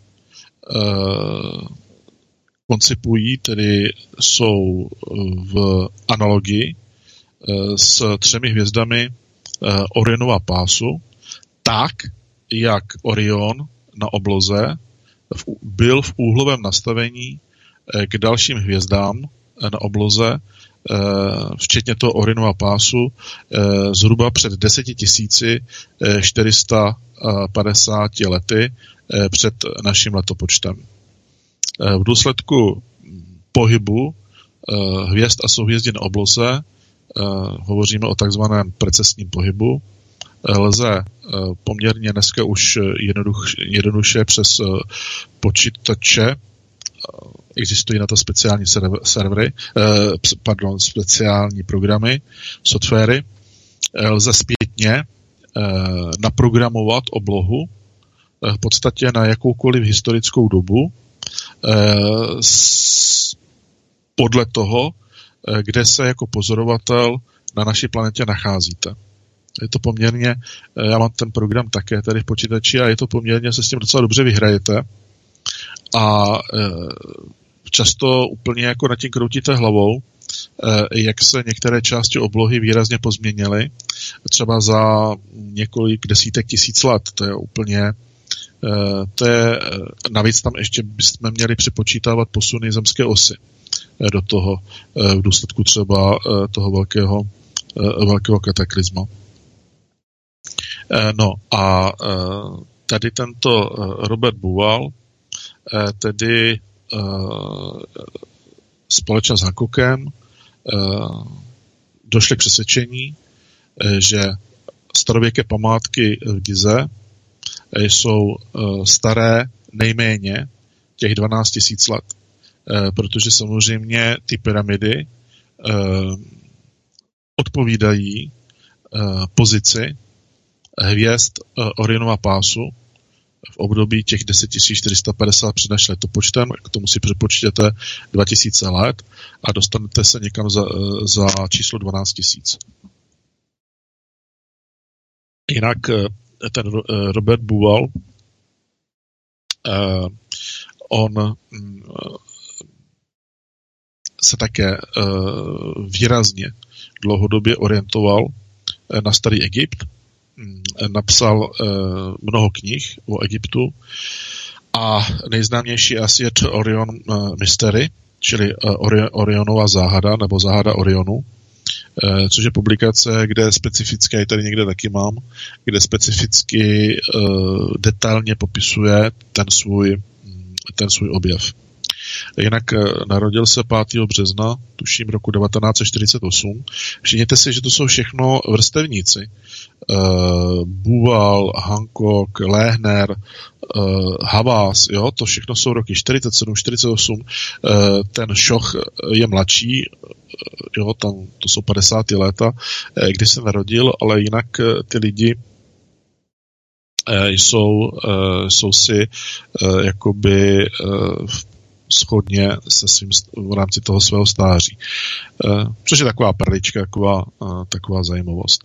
koncipují, tedy jsou v analogii s třemi hvězdami Orionova pásu, tak, jak Orion na obloze byl v úhlovém nastavení k dalším hvězdám na obloze, včetně toho Orionova pásu, zhruba před deset tisíc čtyři sta padesát lety před naším letopočtem. V důsledku pohybu hvězd a souhvězdí na obloze, hovoříme o takzvaném precesním pohybu, lze poměrně dneska už jednoduš, jednoduše přes počítače, existují na to speciální servery, pardon, speciální programy, softwary, lze zpětně naprogramovat oblohu v podstatě na jakoukoliv historickou dobu podle toho, kde se jako pozorovatel na naší planetě nacházíte. Je to poměrně, já mám ten program také tady v počítači a je to poměrně, se s tím docela dobře vyhrajete a často úplně jako nad tím kroutíte hlavou, jak se některé části oblohy výrazně pozměnily, třeba za několik desítek tisíc let. To je úplně, to je, navíc tam ještě bychom měli připočítávat posuny zemské osy do toho, v důsledku třeba toho velkého, velkého kataklizma. No a tady tento Robert Bauval tedy společně s Hancockem došli k přesvědčení, že starověké památky v Gize jsou staré nejméně těch dvanáct tisíc let. Protože samozřejmě ty pyramidy odpovídají pozici hvězd Orionova pásu, v období těch deset tisíc čtyři sta padesát před naším letopočtem, k tomu si přepočtěte dva tisíce let a dostanete se někam za, za číslo dvanáct tisíc. Jinak ten Robert Bauval, on se také výrazně dlouhodobě orientoval na starý Egypt, napsal mnoho knih o Egyptu a nejznámější asi je to Orion Mystery, čili Orionova záhada nebo záhada Orionu, což je publikace, kde specificky, já tady někde taky mám, kde specificky detailně popisuje ten svůj, ten svůj objev. Jinak narodil se pátého března, tuším roku devatenáct set čtyřicet osm. Všimněte si, že to jsou všechno vrstevníci. Uh, Bauval, Hancock, Lehner, uh, Havas, jo, to všechno jsou roky čtyřicet sedm, čtyřicet osm. Uh, ten Šoch je mladší, jo, tam to jsou padesátá léta, kdy se narodil, ale jinak ty lidi jsou, jsou si jakoby shodně se svým v rámci toho svého stáří. Což je taková perlička, taková, taková zajímavost.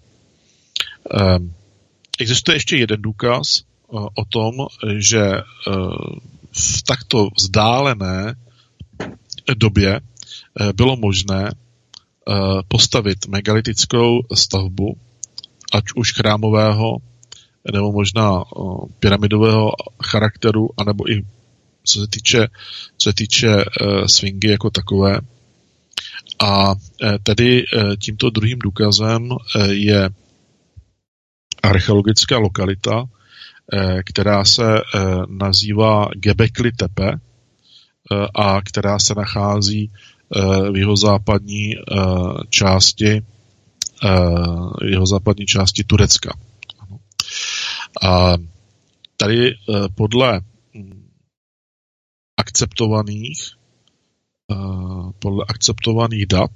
Existuje ještě jeden důkaz o tom, že v takto vzdálené době bylo možné postavit megalitickou stavbu, ať už chrámového, nebo možná pyramidového charakteru, anebo i co se týče, co se týče sfingy jako takové. A tedy tímto druhým důkazem je archeologická lokalita, která se nazývá Göbekli Tepe a která se nachází v jihozápadní části jihozápadní části Turecka. A tady podle akceptovaných podle akceptovaných dat,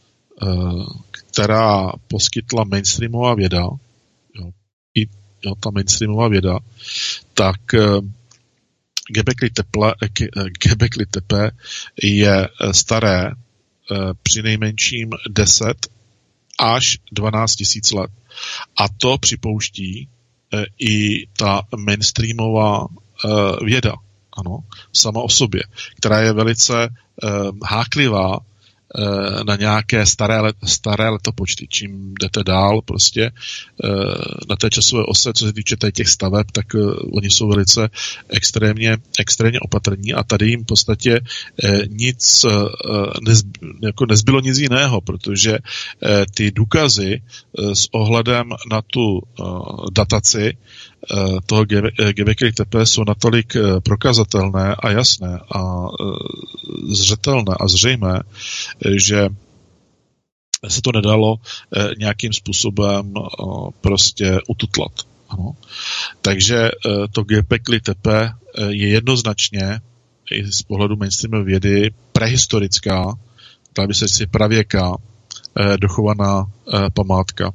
která poskytla mainstreamová věda, jo, i jo, ta mainstreamová věda, tak Göbekli Tepe, Göbekli Tepe je staré při nejmenším deset až dvanáct tisíc let. A to připouští i ta mainstreamová věda, ano, sama o sobě, která je velice háklivá na nějaké staré, let, staré letopočty. Čím jdete dál prostě na té časové ose, co se týče těch staveb, tak oni jsou velice extrémně, extrémně opatrní a tady jim v podstatě nic nezby, jako nezbylo nic jiného, protože ty důkazy s ohledem na tu dataci toho Göbekli Tepe jsou natolik prokazatelné a jasné a zřetelné a zřejmé, že se to nedalo nějakým způsobem prostě ututlat. Ano. Takže to Göbekli Tepe je jednoznačně i z pohledu mainstreamové vědy prehistorická, dá by se říct pravěká, dochovaná památka.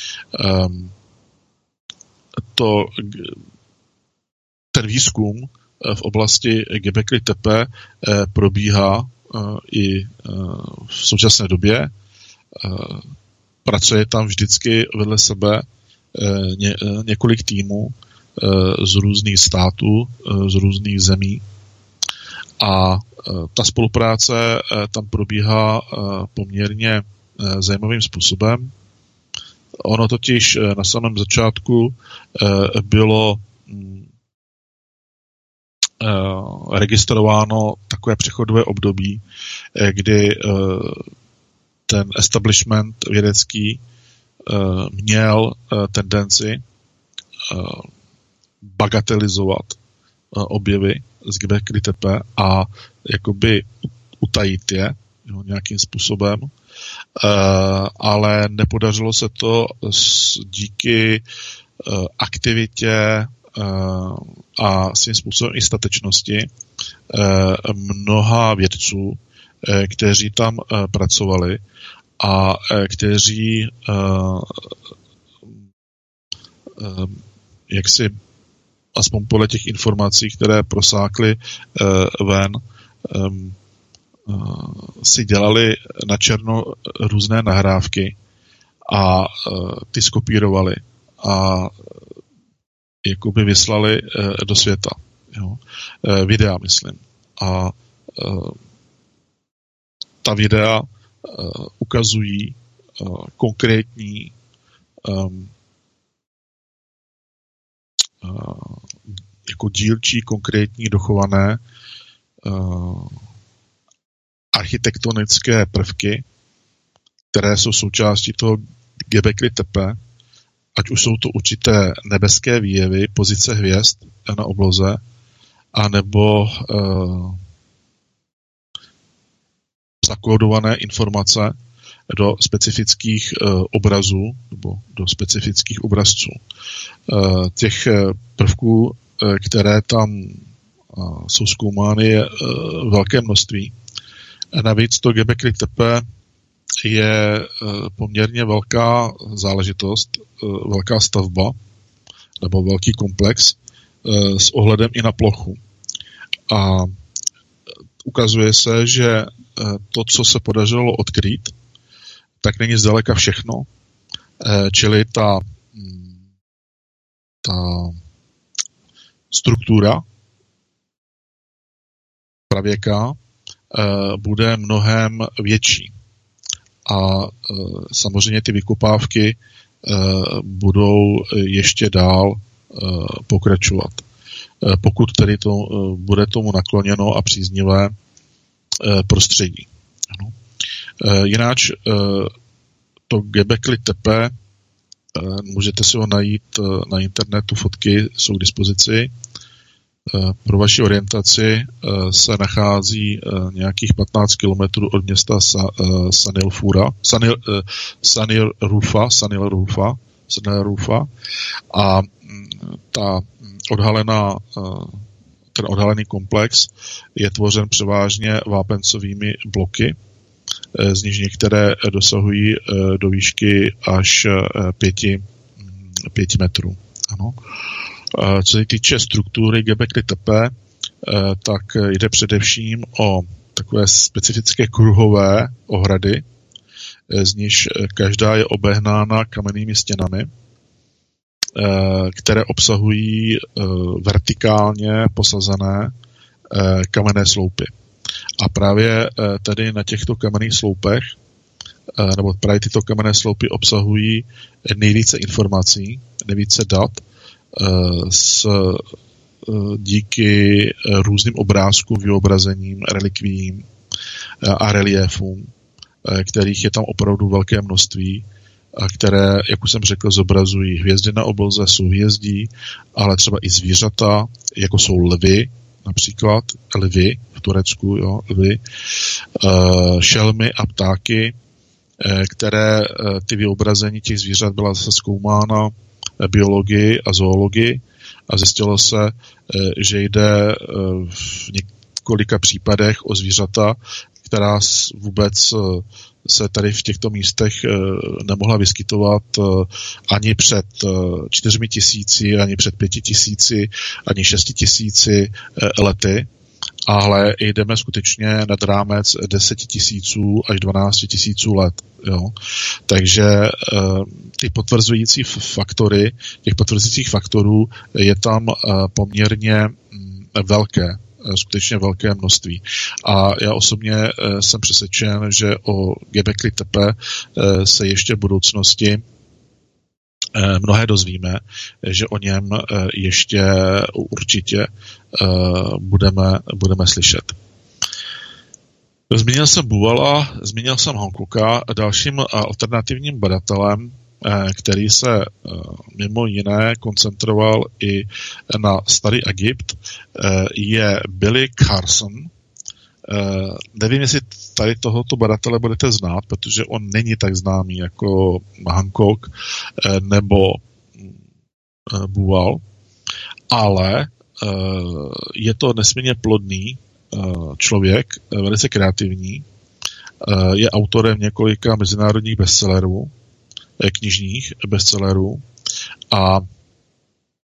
To, ten výzkum v oblasti Göbekli Tepe probíhá i v současné době. Pracuje tam vždycky vedle sebe ně, několik týmů z různých států, z různých zemí. A ta spolupráce tam probíhá poměrně zajímavým způsobem. Ono totiž na samém začátku bylo registrováno takové přechodové období, kdy ten establishment vědecký měl tendenci bagatelizovat objevy z Göbekli Tepe a jakoby utajit je jo, nějakým způsobem, ale nepodařilo se to díky aktivitě a svým způsobem i statečnosti mnoha vědců, kteří tam pracovali a kteří jaksi aspoň podle těch informací, které prosákly ven, si dělali na černo různé nahrávky a ty skopírovali a jakoby vyslali do světa. Jo? Videa, myslím. A ta videa ukazují konkrétní um, uh, jako dílčí konkrétní dochované uh, architektonické prvky, které jsou součástí toho Göbekli Tepe, ať už jsou to určité nebeské výjevy, pozice hvězd na obloze, anebo uh, zakódované informace do specifických uh, obrazů nebo do specifických obrazců. Uh, těch prvků, uh, které tam uh, jsou zkoumány, je uh, velké množství. A navíc to Göbekli Tepe je uh, poměrně velká záležitost, uh, velká stavba nebo velký komplex uh, s ohledem i na plochu. A ukazuje se, že uh, to, co se podařilo odkrýt, tak není zdaleka všechno. Čili ta, ta struktura pravěká bude mnohem větší. A samozřejmě ty vykopávky budou ještě dál pokračovat. Pokud tedy to bude tomu nakloněno a příznivé prostředí. Ano. Jináč to Göbekli Tepe, můžete si ho najít na internetu, fotky jsou k dispozici. Pro vaši orientaci se nachází nějakých patnáct kilometrů od města Sanilfura, Sanil, Sanilrufa, Sanilrufa, Sanilrufa a ta odhalená, ten odhalený komplex je tvořen převážně vápencovými bloky, z nich některé dosahují do výšky až pěti, pěti metrů. Ano. Co se týče struktury Göbekli Tepe, tak jde především o takové specifické kruhové ohrady, z nichž každá je obehnána kamennými stěnami, které obsahují vertikálně posazené kamenné sloupy. A právě tedy na těchto kamenných sloupech, nebo právě tyto kamenné sloupy obsahují nejvíce informací, nejvíce dat s, díky různým obrázkům, vyobrazením, relikviím a reliéfům, kterých je tam opravdu velké množství, a které, jak už jsem řekl, zobrazují hvězdy na obloze, souhvězdí, ale třeba i zvířata, jako jsou lvy, například lvy v Turecku, jo, lvy, uh, šelmy a ptáky, uh, které uh, ty vyobrazení těch zvířat byla zase zkoumána uh, biologii a zoologii a zjistilo se, uh, že jde uh, v několika případech o zvířata, která vůbec uh, se tady v těchto místech nemohla vyskytovat ani před čtyřmi tisíci, ani před pěti tisíci, ani šesti tisíci lety, ale jdeme skutečně nad rámec deseti tisíců až dvanácti tisíců let. Jo. Takže ty potvrzující faktory, těch potvrzujících faktorů je tam poměrně velké. Skutečně velké množství. A já osobně jsem přesvědčen, že o Göbekli Tepe se ještě v budoucnosti mnohé dozvíme, že o něm ještě určitě budeme, budeme slyšet. Zmínil jsem Buvala, zmínil jsem Hankoka, dalším alternativním badatelem, který se mimo jiné koncentroval i na Starý Egypt, je Billy Carson. Nevím, jestli tady tohoto badatele budete znát, protože on není tak známý jako Hancock nebo Buval, ale je to nesmírně plodný člověk, velice kreativní, je autorem několika mezinárodních bestsellerů, knižních bestsellerů a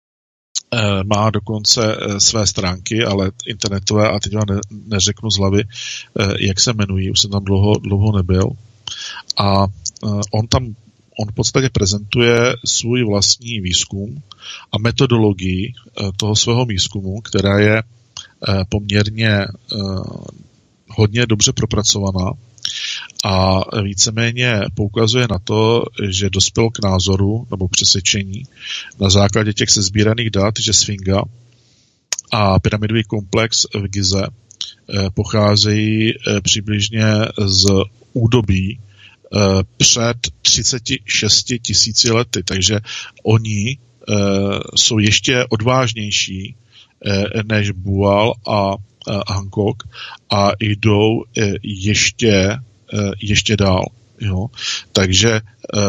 má dokonce své stránky, ale internetové, a teď vám ne, neřeknu z hlavy, jak se jmenují, už jsem tam dlouho, dlouho nebyl. A on tam, on v podstatě prezentuje svůj vlastní výzkum a metodologii toho svého výzkumu, která je poměrně hodně dobře propracovaná a víceméně poukazuje na to, že dospěl k názoru nebo přesvědčení na základě těch sesbíraných dat, že Sfinga a pyramidový komplex v Gize pocházejí přibližně z údobí před třicet šest tisíci lety, takže oni jsou ještě odvážnější než Boal a Hancock a jdou ještě, ještě dál. Jo? Takže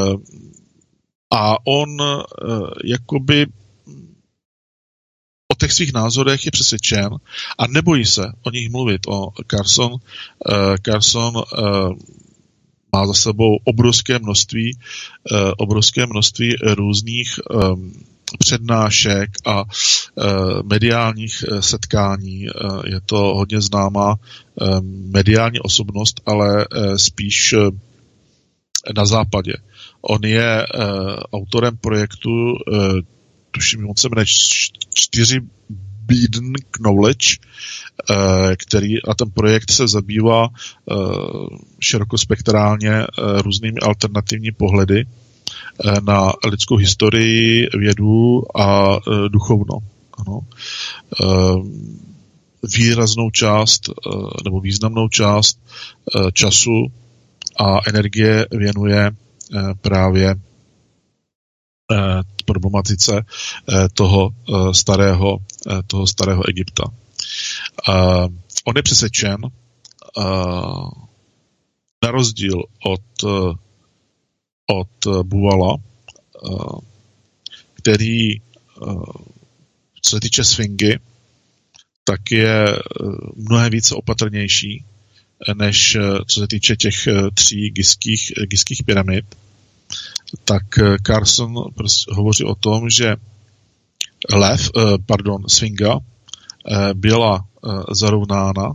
a on jakoby o těch svých názorech je přesvědčen a nebojí se o nich mluvit. O Carson, Carson má za sebou obrovské množství, obrovské množství různých přednášek a e, mediálních e, setkání. E, je to hodně známá e, mediální osobnost, ale e, spíš e, na západě. On je e, autorem projektu, e, tuším, on se jmenuje čtyři Beaden Knowledge, e, který, a ten projekt se zabývá e, širokospektrálně e, různými alternativními pohledy na lidskou historii, vědu a e, duchovno. Ano. E, výraznou část e, nebo významnou část e, času a energie věnuje e, právě e, problematice e, toho e, starého e, toho starého Egypta. E, on je přesvědčen, e, na rozdíl od od Boala, který, co se týče Sfingy, tak je mnohem více opatrnější, než co se týče těch tří gizských, gizských pyramid. Tak Carson hovoří o tom, že lev, pardon, Sfinga byla zarovnána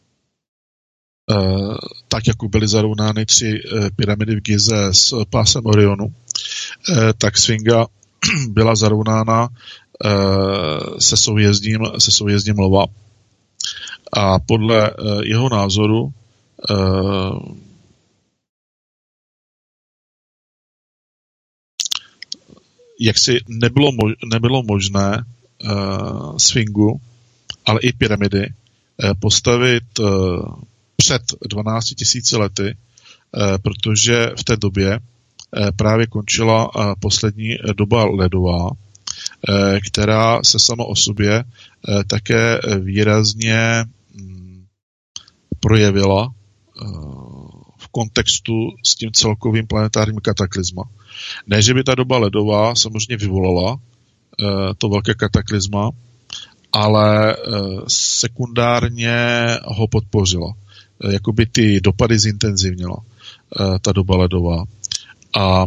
tak, jako byly zarovnány tři pyramidy v Gize s pásem Orionu, tak Sfinga byla zarovnána se souhvězdím, se souhvězdím Lva. A podle jeho názoru jaksi nebylo, mož, nebylo možné Sfingu, ale i pyramidy postavit před dvanácti tisíci lety, protože v té době právě končila poslední doba ledová, která se sama o sobě také výrazně projevila v kontextu s tím celkovým planetárním kataklizma. Ne, že by ta doba ledová samozřejmě vyvolala to velké kataklizma, ale sekundárně ho podpořila. Jakoby ty dopady zintenzivnila ta doba ledová. A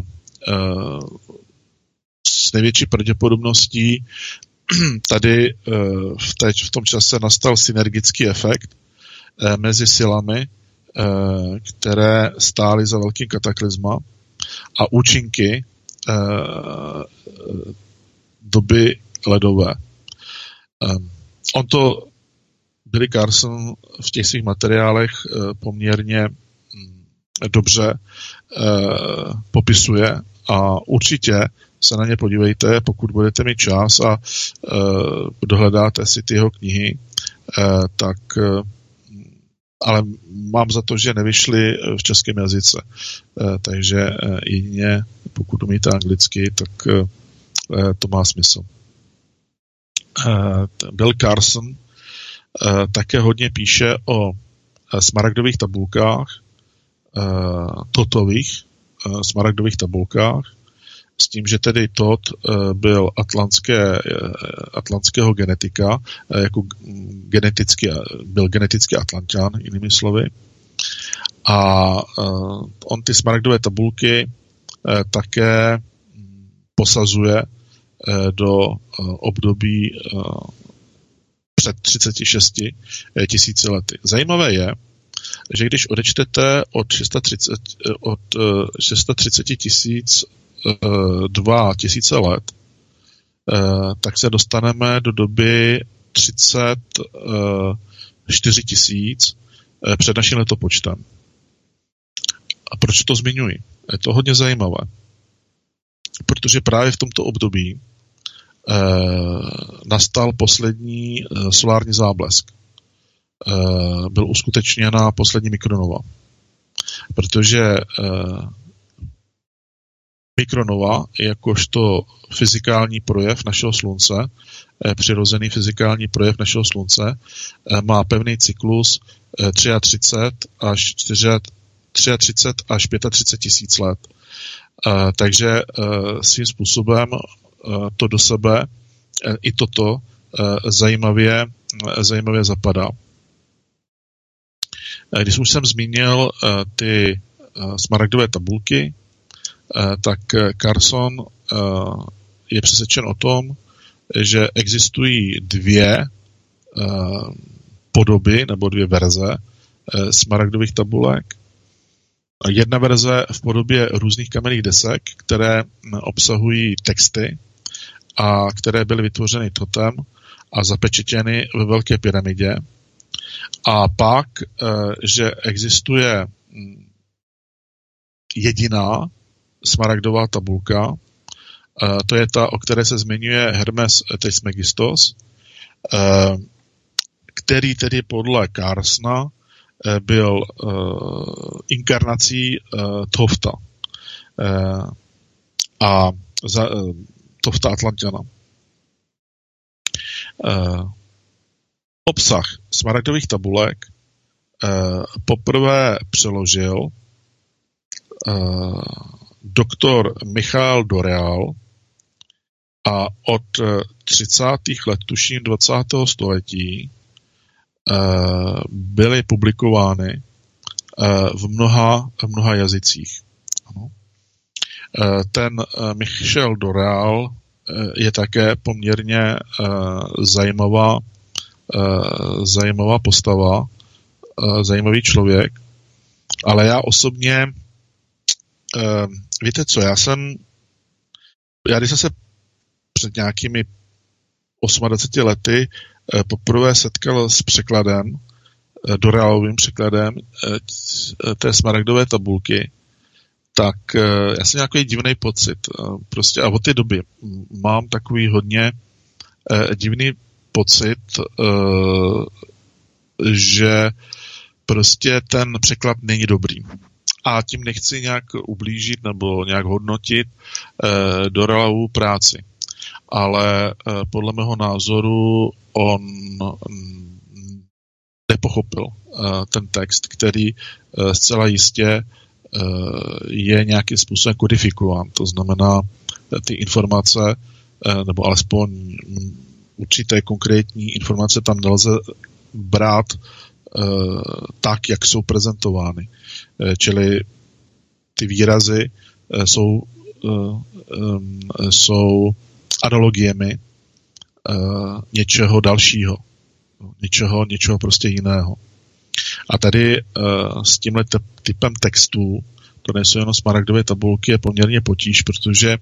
s největší pravděpodobností tady v, teď, v tom čase nastal synergický efekt mezi silami, které stály za velkým kataklizma, a účinky doby ledové. On to Billy Carson v těch svých materiálech poměrně dobře popisuje a určitě se na ně podívejte, pokud budete mít čas a dohledáte si ty jeho knihy, tak ale mám za to, že nevyšly v českém jazyce. Takže jedině, pokud umíte anglicky, tak to má smysl. Bill Carson také hodně píše o smaragdových tabulkách, Totových smaragdových tabulkách, s tím, že tedy Tot byl atlantské, atlantského genetika, jako geneticky, byl geneticky Atlanťan, jinými slovy. A on ty smaragdové tabulky také posazuje do období před třiceti šesti tisíci lety. Zajímavé je, že když odečtete od šest set třicet tisíc dva tisíce let, tak se dostaneme do doby třicet čtyři tisíc před naším letopočtem. A proč to zmiňuji? Je to hodně zajímavé. Protože právě v tomto období eh, nastal poslední eh, solární záblesk. Eh, byl uskutečněna poslední mikronova. Protože eh, mikronova, jakožto fyzikální projev našeho slunce, eh, přirozený fyzikální projev našeho slunce, eh, má pevný cyklus eh, třicet tři až třicet až třicet pět tisíc let. Uh, takže uh, svým způsobem uh, to do sebe uh, i toto uh, zajímavě, uh, zajímavě zapadá. Uh, když už jsem zmínil uh, ty uh, smaragdové tabulky, uh, tak uh, Carson uh, je přesvědčen o tom, že existují dvě uh, podoby nebo dvě verze uh, smaragdových tabulek. Jedna verze v podobě různých kamenných desek, které obsahují texty a které byly vytvořeny totem a zapečetěny ve Velké pyramidě. A pak, že existuje jediná smaragdová tabulka, to je ta, o které se zmiňuje Hermes Trismegistos, který tedy podle Carsona byl uh, inkarnací uh, Thofta uh, a za, uh, Thofta Atlantiana. Uh, obsah smaragdových tabulek uh, poprvé přeložil uh, doktor Michal Doreal a od uh, třicátých let, tuším dvacátého století, byly publikovány v mnoha, v mnoha jazycích. Ano. Ten Michel Doreal je také poměrně zajímavá, zajímavá postava, zajímavý člověk, ale já osobně, víte co, já jsem, já když jsem se před nějakými dvaceti osmi lety poprvé setkal s překladem, Dorealovým překladem té smaragdové tabulky, tak já jsem nějaký divný pocit. Prostě a od té doby mám takový hodně divný pocit, že prostě ten překlad není dobrý. A tím nechci nějak ublížit nebo nějak hodnotit Dorealovu práci. Ale podle mého názoru on nepochopil ten text, který zcela jistě je nějakým způsobem kodifikován. To znamená, ty informace, nebo alespoň určité konkrétní informace tam nelze brát tak, jak jsou prezentovány. Čili ty výrazy jsou, jsou analogiemi uh, něčeho dalšího. Něčeho, něčeho prostě jiného. A tady uh, s tímhle te- typem textů, to nejsou jenom smaragdové tabulky, je poměrně potíž, protože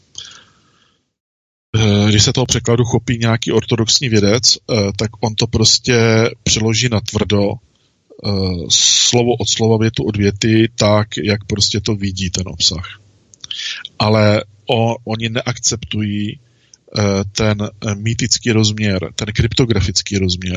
uh, když se toho překladu chopí nějaký ortodoxní vědec, uh, tak on to prostě přeloží na tvrdo, uh, slovo od slova, větu od věty, tak, jak prostě to vidí ten obsah. Ale o, oni neakceptují ten mýtický rozměr, ten kryptografický rozměr.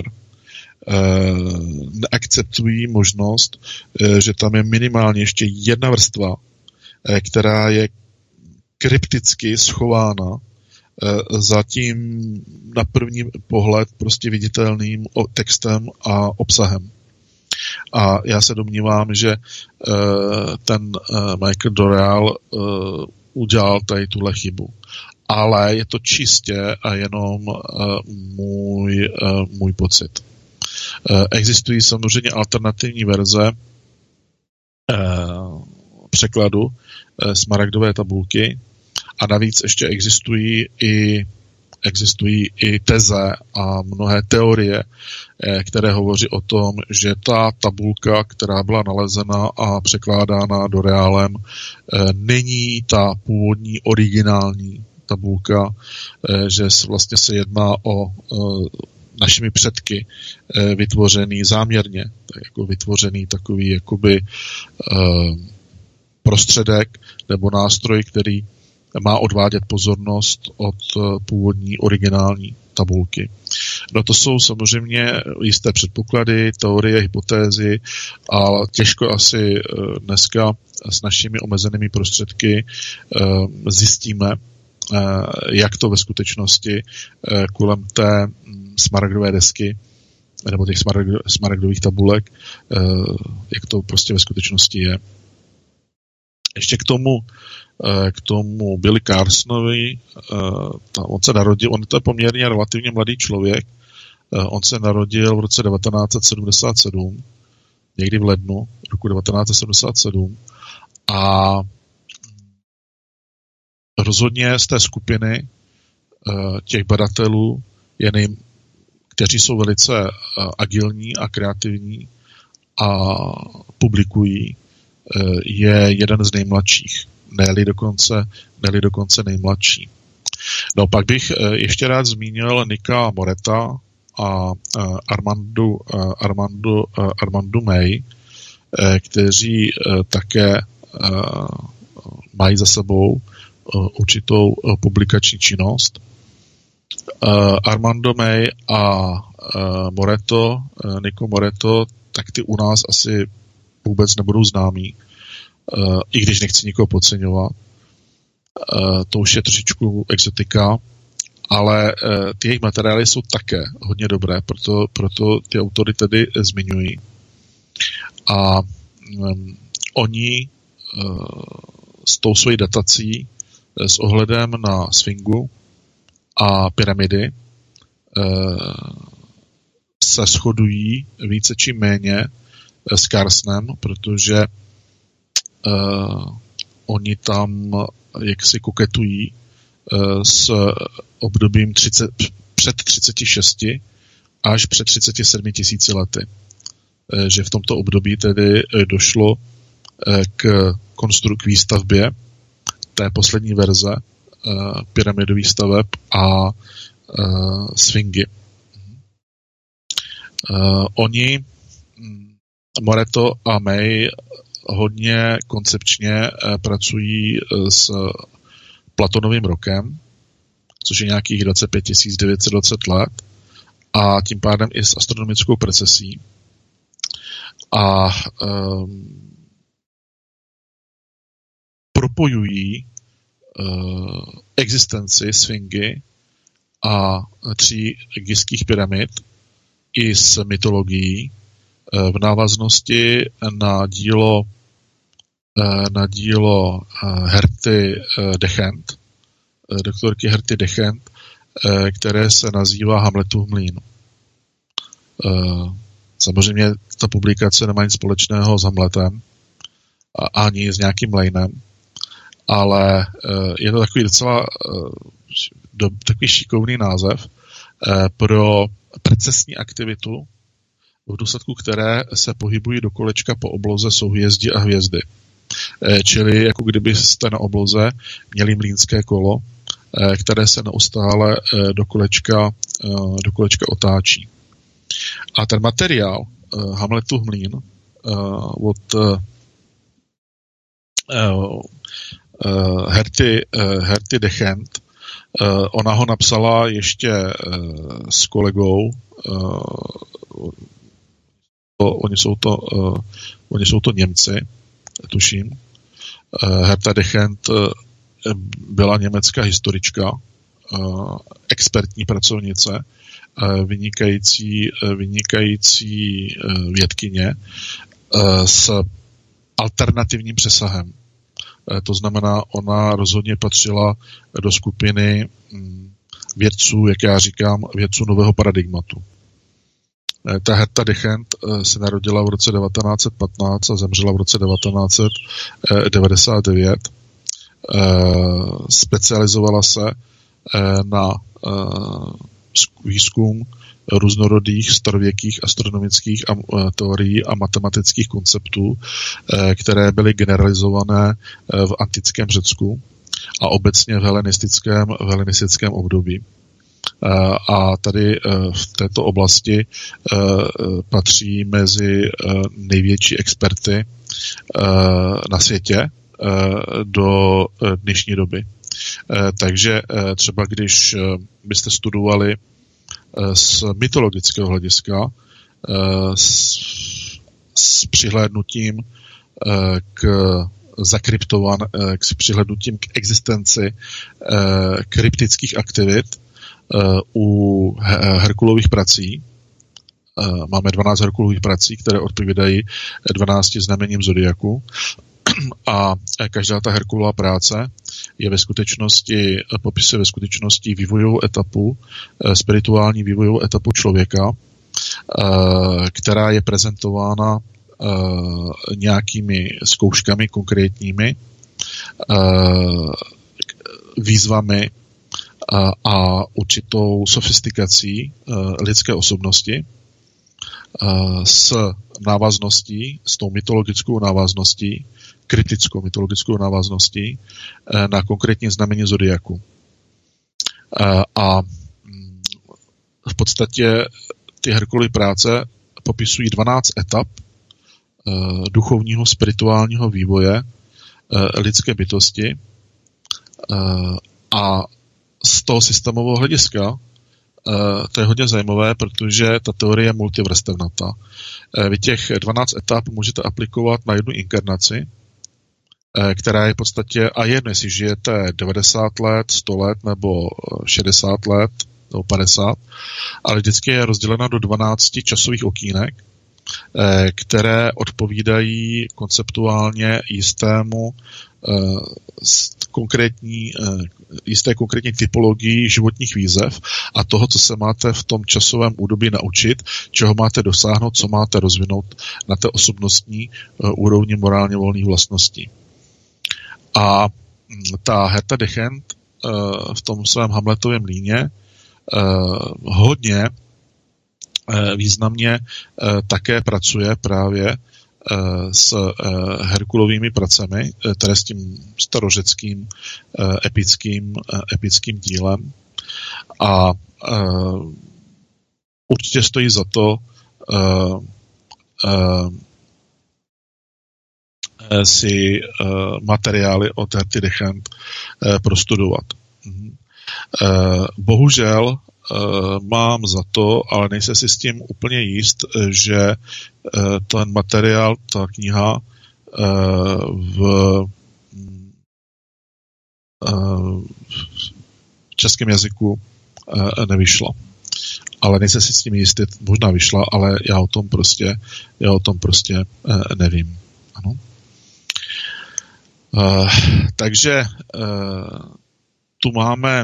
Neakceptují možnost, že tam je minimálně ještě jedna vrstva, která je krypticky schována za tím na první pohled prostě viditelným textem a obsahem. A já se domnívám, že ten Michael Doreal udělal tady tuhle chybu. Ale je to čistě a jenom uh, můj, uh, můj pocit. Uh, existují samozřejmě alternativní verze uh, překladu uh, smaragdové tabulky A navíc ještě existují i existují i teze a mnohé teorie, které hovoří o tom, že ta tabulka, která byla nalezena a překládána do reálem, není ta původní originální tabulka, že vlastně se jedná o našimi předky vytvořený záměrně, jako vytvořený takový jakoby prostředek nebo nástroj, který má odvádět pozornost od původní originální tabulky. No to jsou samozřejmě jisté předpoklady, teorie, hypotézy a těžko asi dneska s našimi omezenými prostředky zjistíme, jak to ve skutečnosti kolem té smaragdové desky nebo těch smaragdových tabulek, jak to prostě ve skutečnosti je. Ještě k tomu k tomu Billy Carsonovi, on se narodil, on to je poměrně relativně mladý člověk, on se narodil v roce devatenáct set sedmdesát sedm, někdy v lednu roku devatenáct set sedmdesát sedm a rozhodně z té skupiny těch badatelů, je nej, kteří jsou velice agilní a kreativní a publikují, je jeden z nejmladších. Ne-li dokonce, ne-li dokonce nejmladší. No pak bych ještě rád zmínil Nicka Moreta a Armandu, Armandu, Armandu May, kteří také mají za sebou určitou publikační činnost. Armando May a Moreto, Nico Moreto, tak ty u nás asi vůbec nebudou známí. Uh, i když nechci nikoho podceňovat. Uh, to už je trošičku exotika, ale uh, ty jejich materiály jsou také hodně dobré, proto, proto ty autory tedy zmiňují. A um, oni uh, s tou svojí datací uh, s ohledem na Sfingu a pyramidy uh, se shodují více či méně uh, s Carsonem, protože Uh, oni tam jaksi koketují uh, s obdobím třicet, před třiceti šesti až před třiceti sedmi tisíci lety. Uh, že v tomto období tedy uh, došlo uh, k konstru- k výstavbě té poslední verze uh, pyramidových staveb a uh, Sfingy. Uh, oni, Moreto a May, hodně koncepčně eh, pracují eh, s Platonovým rokem, což je nějakých dvacet pět tisíc devět set dvacet let, a tím pádem i s astronomickou precesí. A eh, propojují eh, existenci Sfingy a tří gizských pyramid i s mytologií eh, v návaznosti na dílo na dílo Herty Dechent, doktorky Herty Dechent, které se nazývá Hamletův mlýn. Samozřejmě ta publikace nemá nic společného s Hamletem ani s nějakým mlejnem, ale je to takový docela takový šikovný název pro precesní aktivitu, v důsledku které se pohybují do kolečka po obloze souhvězdí a hvězdy. Čili jako kdybyste na obloze měli mlýnské kolo, které se neustále do kolečka, do kolečka otáčí. A ten materiál Hamletův mlýn od Herty, Herty Dechent, ona ho napsala ještě s kolegou, oni jsou to, oni jsou to Němci, tuším. Herta Dechent byla německá historička, expertní pracovnice, vynikající, vynikající vědkyně s alternativním přesahem. To znamená, ona rozhodně patřila do skupiny vědců, jak já říkám, vědců nového paradigmatu. Ta Herta Dechent se narodila v roce devatenáct set patnáct a zemřela v roce devatenáct set devadesát devět. specializovala se na výzkum různorodých starověkých astronomických teorií a matematických konceptů, které byly generalizované v antickém Řecku a obecně v helenistickém, v helenistickém období. A tady v této oblasti patří mezi největší experty na světě do dnešní doby. Takže třeba když byste studovali z mytologického hlediska s, s přihlédnutím k zakryptovan, s přihlédnutím k existenci kryptických aktivit u Herkulových prací. Máme dvanáct Herkulových prací, které odpovídají dvanácti znamením zodiaku. A každá ta Herkulova práce je ve skutečnosti, popisuje ve skutečnosti vývojovou etapu, spirituální vývojovou etapu člověka, která je prezentována nějakými zkouškami konkrétními, výzvami a určitou sofistikací lidské osobnosti s návazností, s tou mytologickou návazností, kryptickou mytologickou návazností na konkrétní znamení zodiaku. A v podstatě ty Herkulovy práce popisují dvanáct etap duchovního, spirituálního vývoje lidské bytosti a z toho systémového hlediska to je hodně zajímavé, protože ta teorie je multivrstevnatá. Vy těch dvanáct etap můžete aplikovat na jednu inkarnaci, která je v podstatě, a jedno, jestli žijete devadesát let, sto let, nebo šedesát let, nebo padesát, ale vždycky je rozdělena do dvanácti časových okýnek, které odpovídají konceptuálně jistému konkrétní, jisté konkrétní typologii životních výzev a toho, co se máte v tom časovém údobí naučit, čeho máte dosáhnout, co máte rozvinout na té osobnostní úrovni morálně volných vlastností. A ta Herta Dechent v tom svém Hamletovém líně hodně významně také pracuje právě s Herkulovými pracemi, tedy s tím starořeckým epickým, epickým dílem. A určitě stojí za to si materiály od Herty Dechent prostudovat. Bohužel mám za to, ale nejsem si s tím úplně jist, že ten materiál, ta kniha v, v českém jazyku nevyšla. Ale nejsem si s tím jistý, možná vyšla, ale já o tom prostě, já o tom prostě nevím. Ano. Takže tu máme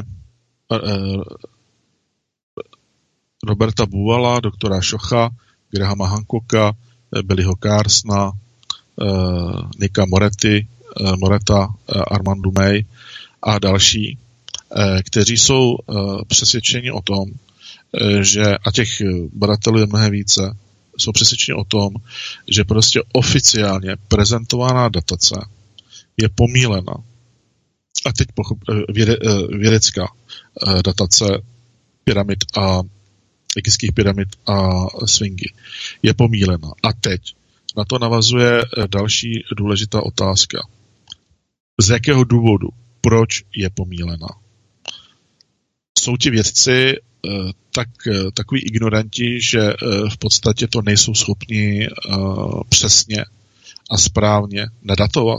Roberta Buvala, doktora Šocha, Grahama Hancocka, Billyho Carsona, Nicka Moretti, Moreta, Armandu May a další, kteří jsou přesvědčeni o tom, že, a těch badatelů je mnohem více, jsou přesvědčeni o tom, že prostě oficiálně prezentovaná datace je pomílena. A teď pochop, věde, vědecká datace pyramid a egyptských pyramid a sfingy je pomílena. A teď na to navazuje další důležitá otázka. Z jakého důvodu? Proč je pomílena? Jsou ti vědci tak, takový ignoranti, že v podstatě to nejsou schopni přesně a správně nedatovat?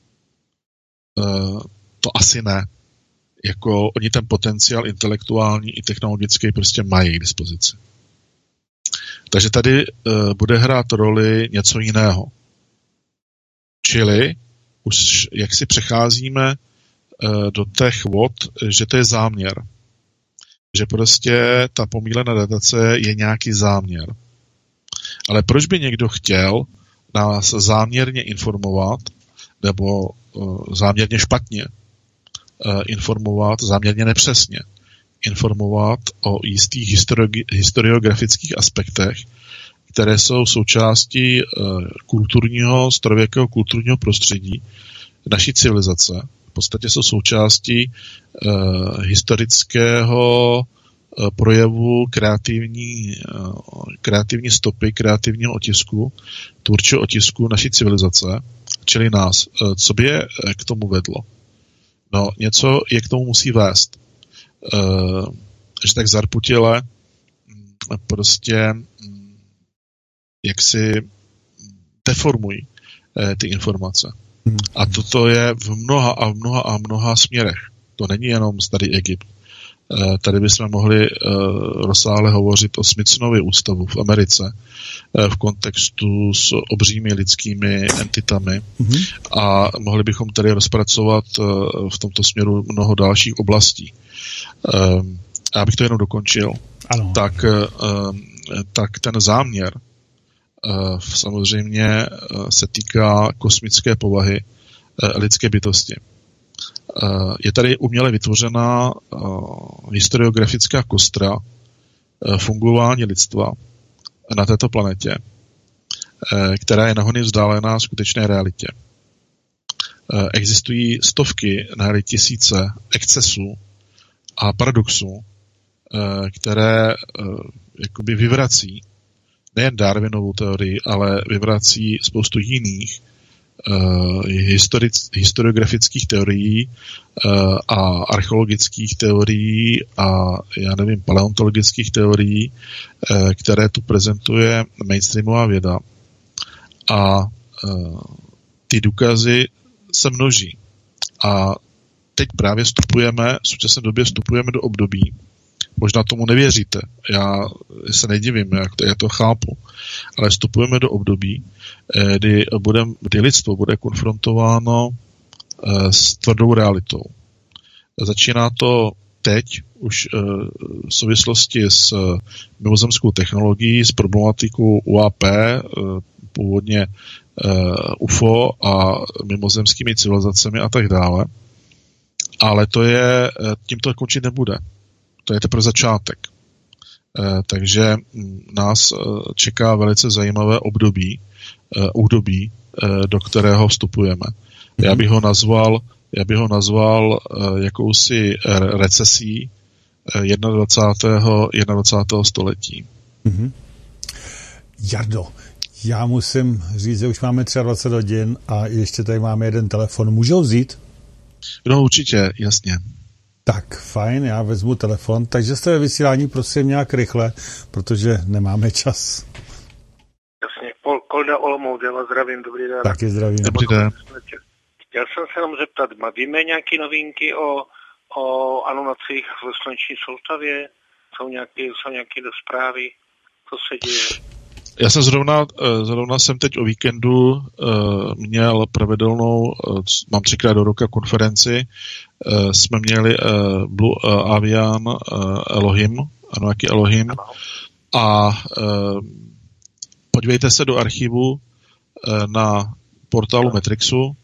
To asi ne. Jako oni ten potenciál intelektuální i technologický prostě mají k dispozici. Takže tady uh, bude hrát roli něco jiného. Čili už jak si přecházíme uh, do těch vod, že to je záměr. Že prostě ta pomílená datace je nějaký záměr. Ale proč by někdo chtěl nás záměrně informovat nebo uh, záměrně špatně informovat záměrně nepřesně, informovat o jistých histori- historiografických aspektech, které jsou součástí kulturního, starověkého kulturního prostředí naší civilizace. V podstatě jsou součástí historického projevu kreativní, kreativní stopy, kreativního otisku, tvůrčího otisku naší civilizace, čili nás. Co by je k tomu vedlo? No, něco je k tomu musí vést. Že tak zarputile prostě jak si deformují ty informace. A toto je v mnoha a mnoha a mnoha směrech. To není jenom starý Egypt. Tady bychom mohli rozsáhle hovořit o Smithsonově ústavu v Americe v kontextu s obřími lidskými entitami mm-hmm. a mohli bychom tady rozpracovat v tomto směru mnoho dalších oblastí. Já bych to jenom dokončil. Ano. Tak, tak ten záměr samozřejmě se týká kosmické povahy lidské bytosti. Je tady uměle vytvořená historiografická kostra fungování lidstva na této planetě, která je nahony vzdálená skutečné realitě. Existují stovky, ne tisíce excesů a paradoxů, které jakoby vyvrací nejen Darwinovou teorii, ale vyvrací spoustu jiných uh, historic, historiografických teorií uh, a archeologických teorií a já nevím, paleontologických teorií, uh, které tu prezentuje mainstreamová věda. A uh, ty důkazy se množí. A teď právě vstupujeme, v současné době vstupujeme do období, možná tomu nevěříte, já se nedivím, jak to, já to chápu, ale vstupujeme do období, kdy, budem, kdy lidstvo bude konfrontováno s tvrdou realitou. Začíná to teď, už v souvislosti s mimozemskou technologií, s problematikou U A P, původně U F O a mimozemskými civilizacemi a tak dále. Ale to je, tím to končit nebude. To je teprve začátek. E, takže nás e, čeká velice zajímavé období, e, období, e, do kterého vstupujeme. Mm-hmm. Já bych ho nazval, já bych ho nazval e, jakousi recesí e, dvacátého prvního století. Mm-hmm. Jardo, já musím říct, že už máme dvacet tři hodin a ještě tady máme jeden telefon. Můžu ho vzít? No určitě, jasně. Tak, fajn, já vezmu telefon. Takže jste ve vysílání, prosím, nějak rychle, protože nemáme čas. Jasně, Kolda Olomouc, já vás zdravím, dobrý den. Taky zdravím. Dobrý den. Chtěl jsem se jenom zeptat, víme nějaké novinky o, o anonacích v sluneční soustavě? Jsou nějaké, jsou nějaké do zprávy? Co se děje? Já jsem zrovna, zrovna jsem teď o víkendu uh, měl pravidelnou, uh, mám třikrát do roka konferenci, uh, jsme měli uh, Blue uh, Avian uh, Elohim, ano, jaký Elohim, a uh, podívejte se do archivu uh, na portálu Matrixu, uh,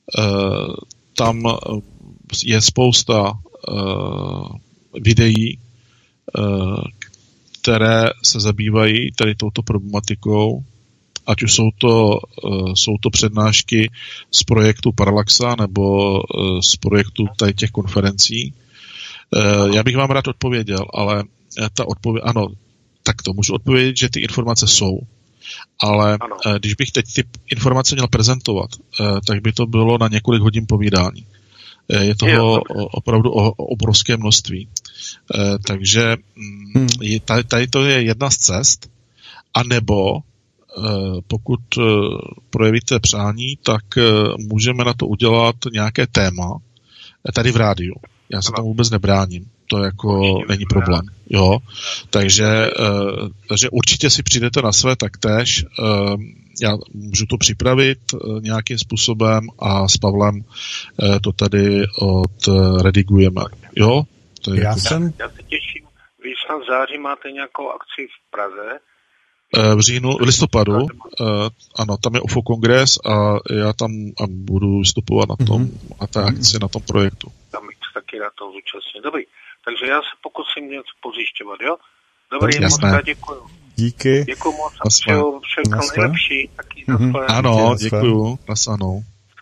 tam je spousta uh, videí, uh, které se zabývají tady touto problematikou, ať už jsou to, uh, jsou to přednášky z projektu Parallaxa nebo uh, z projektu tady těch konferencí. Uh, já bych vám rád odpověděl, ale ta odpověď, ano, tak to můžu odpovědět, že ty informace jsou, ale uh, když bych teď ty informace měl prezentovat, uh, tak by to bylo na několik hodin povídání. Uh, je toho opravdu o, o obrovské množství. Uh, takže hmm. je, tady, tady to je jedna z cest, anebo uh, pokud uh, projevíte přání, tak uh, můžeme na to udělat nějaké téma uh, tady v rádiu. Já se tomu vůbec nebráním. To jako určitě není problém. Jo? Takže, uh, takže určitě si přijdete na své taktéž. Uh, já můžu to připravit uh, nějakým způsobem a s Pavlem uh, to tady odredigujeme. Jo? To je já, jako... jsem... já se těším. Vy snad v září máte nějakou akci v Praze? V říjnu, v listopadu, uh, ano, tam je U F O kongres a já tam a budu vystupovat na tom, mm-hmm. a té akci, na tom projektu. Tam rád toho zúčastním. Dobrý, takže já se pokusím něco pozjišťovat, jo? Dobrý, Jasné. moc krát děkuju. Díky. Děkuju moc a přeju všechno nejlepší. Taky Mhm. naschle. Ano, děkuju. Nasanou.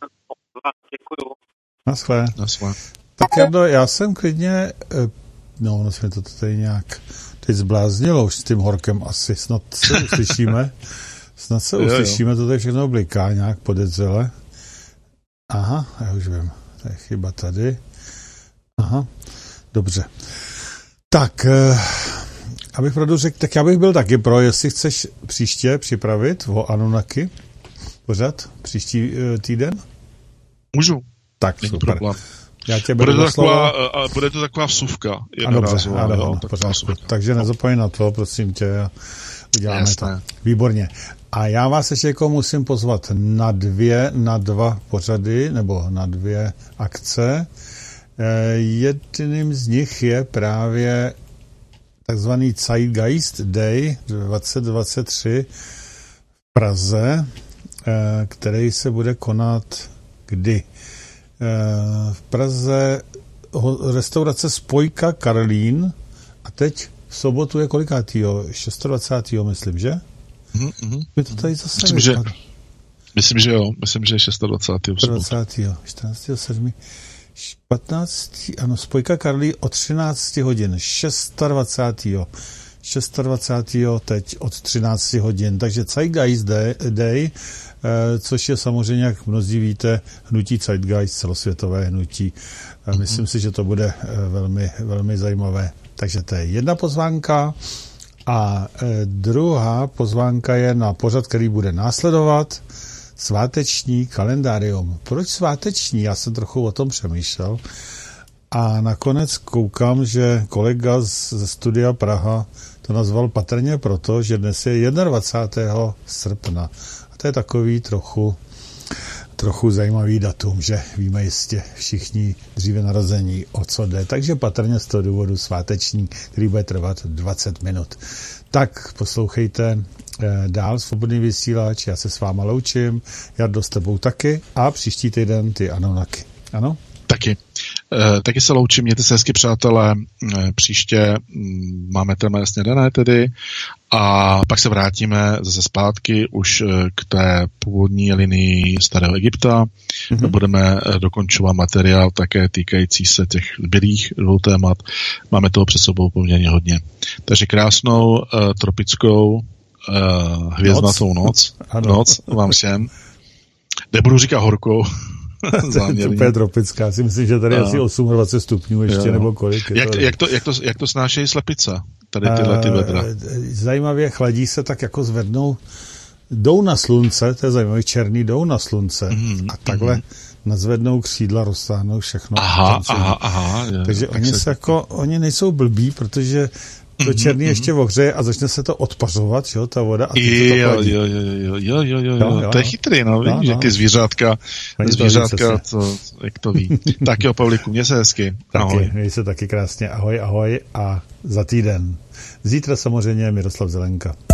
Děkuju. Naschle. Naschle. Tak Jardo, já jsem klidně, eh, no, ono se mi to tady nějak teď zbláznilo už s tím horkem asi, snad se uslyšíme. Snad se Jo, jo. uslyšíme, to tady všechno bliká nějak podezřele. Aha, já už vím, to je chyba tady. Aha, dobře. Tak, eh, abych pravdu řekl, tak já bych byl taky pro, jestli chceš příště připravit o Anunnaki pořad, příští eh, týden. Můžu. Tak, Není super. problém. Já tě Bude beru to, za slovo. taková, a bude to taková vsuvka. A dobře, jednorázová, ano, jo, ano, taková pořádku. vsuvka. Takže nezapomeň na to, prosím tě, a uděláme Jasné. to. Výborně. A já vás ještě jako musím pozvat na dvě, na dva pořady, nebo na dvě akce. Eh, jedním z nich je právě takzvaný Zeitgeist Day dvacet dvacet tři v Praze, eh, který se bude konat kdy? Eh, v Praze ho- restaurace Spojka Karlín a teď v sobotu je kolikátýho? dvacátého šestého myslím, že? Mhm, mhm. My to tady zase Myslím, že, vypadá. myslím, že jo. Myslím, že je dvacátého šestého dvacátého čtrnáctého sedmého patnáctého ano, Spojka Karlí od třinácti hodin, dvacátého šestého dvacátého teď od třinácti hodin, takže Zeitgeist Day, Day eh, což je samozřejmě, jak mnozí víte, hnutí Zeitgeist, celosvětové hnutí. Eh, myslím si, že to bude eh, velmi, velmi zajímavé. Takže to je jedna pozvánka a eh, druhá pozvánka je na pořad, který bude následovat, sváteční kalendárium. Proč sváteční? Já jsem trochu o tom přemýšlel a nakonec koukám, že kolega z, ze Studia Praha to nazval patrně proto, že dnes je dvacátého prvního srpna. A to je takový trochu, trochu zajímavý datum, že víme jistě všichni dříve narození, o co jde. Takže patrně z toho důvodu sváteční, který bude trvat dvacet minut. Tak poslouchejte eh, dál Svobodný vysílač, já se s váma loučím, Jardo s tebou taky a příští týden ty Anunnaki. Ano? Taky. E, taky se loučím, mějte se hezky, přátelé. E, příště m, máme téma snědané tedy a pak se vrátíme zase zpátky už e, k té původní linii Starého Egypta. Mm-hmm. Budeme e, dokončovat materiál také týkající se těch zbylých dvou témat. Máme toho před sebou poměrně hodně. Takže krásnou e, tropickou e, hvězdnatou noc. Noc, noc vám všem. Nebudu říkat horkou. Super tropická. Já si myslím, že tady je asi dvacet osm stupňů ještě, jo. nebo kolik. Jak, to jak, to, jak, to, jak to snášejí slepice? Tady tyhle ty vedra. Zajímavě chladí se tak jako zvednou. Jdou na slunce, to je zajímavé, černý jdou na slunce mm, a takhle mm. nazvednou křídla, roztáhnou všechno. Aha, aha, aha. Je, Takže oni se, se jako, oni nejsou blbí, protože to černý mm-hmm. ještě ohřeje a začne se to odpařovat, jo, ta voda. A jo, to jo, jo, jo, jo, jo, jo, jo, to je chytrý, no, vidíš, no, no. Ty zvířátka, ty zvířátka, to, jak to ví. Tak jo, Pavlíku, měj se hezky. Ahoj. Taky, měj se taky krásně, ahoj, ahoj a za týden. Zítra samozřejmě Miroslav Zelenka.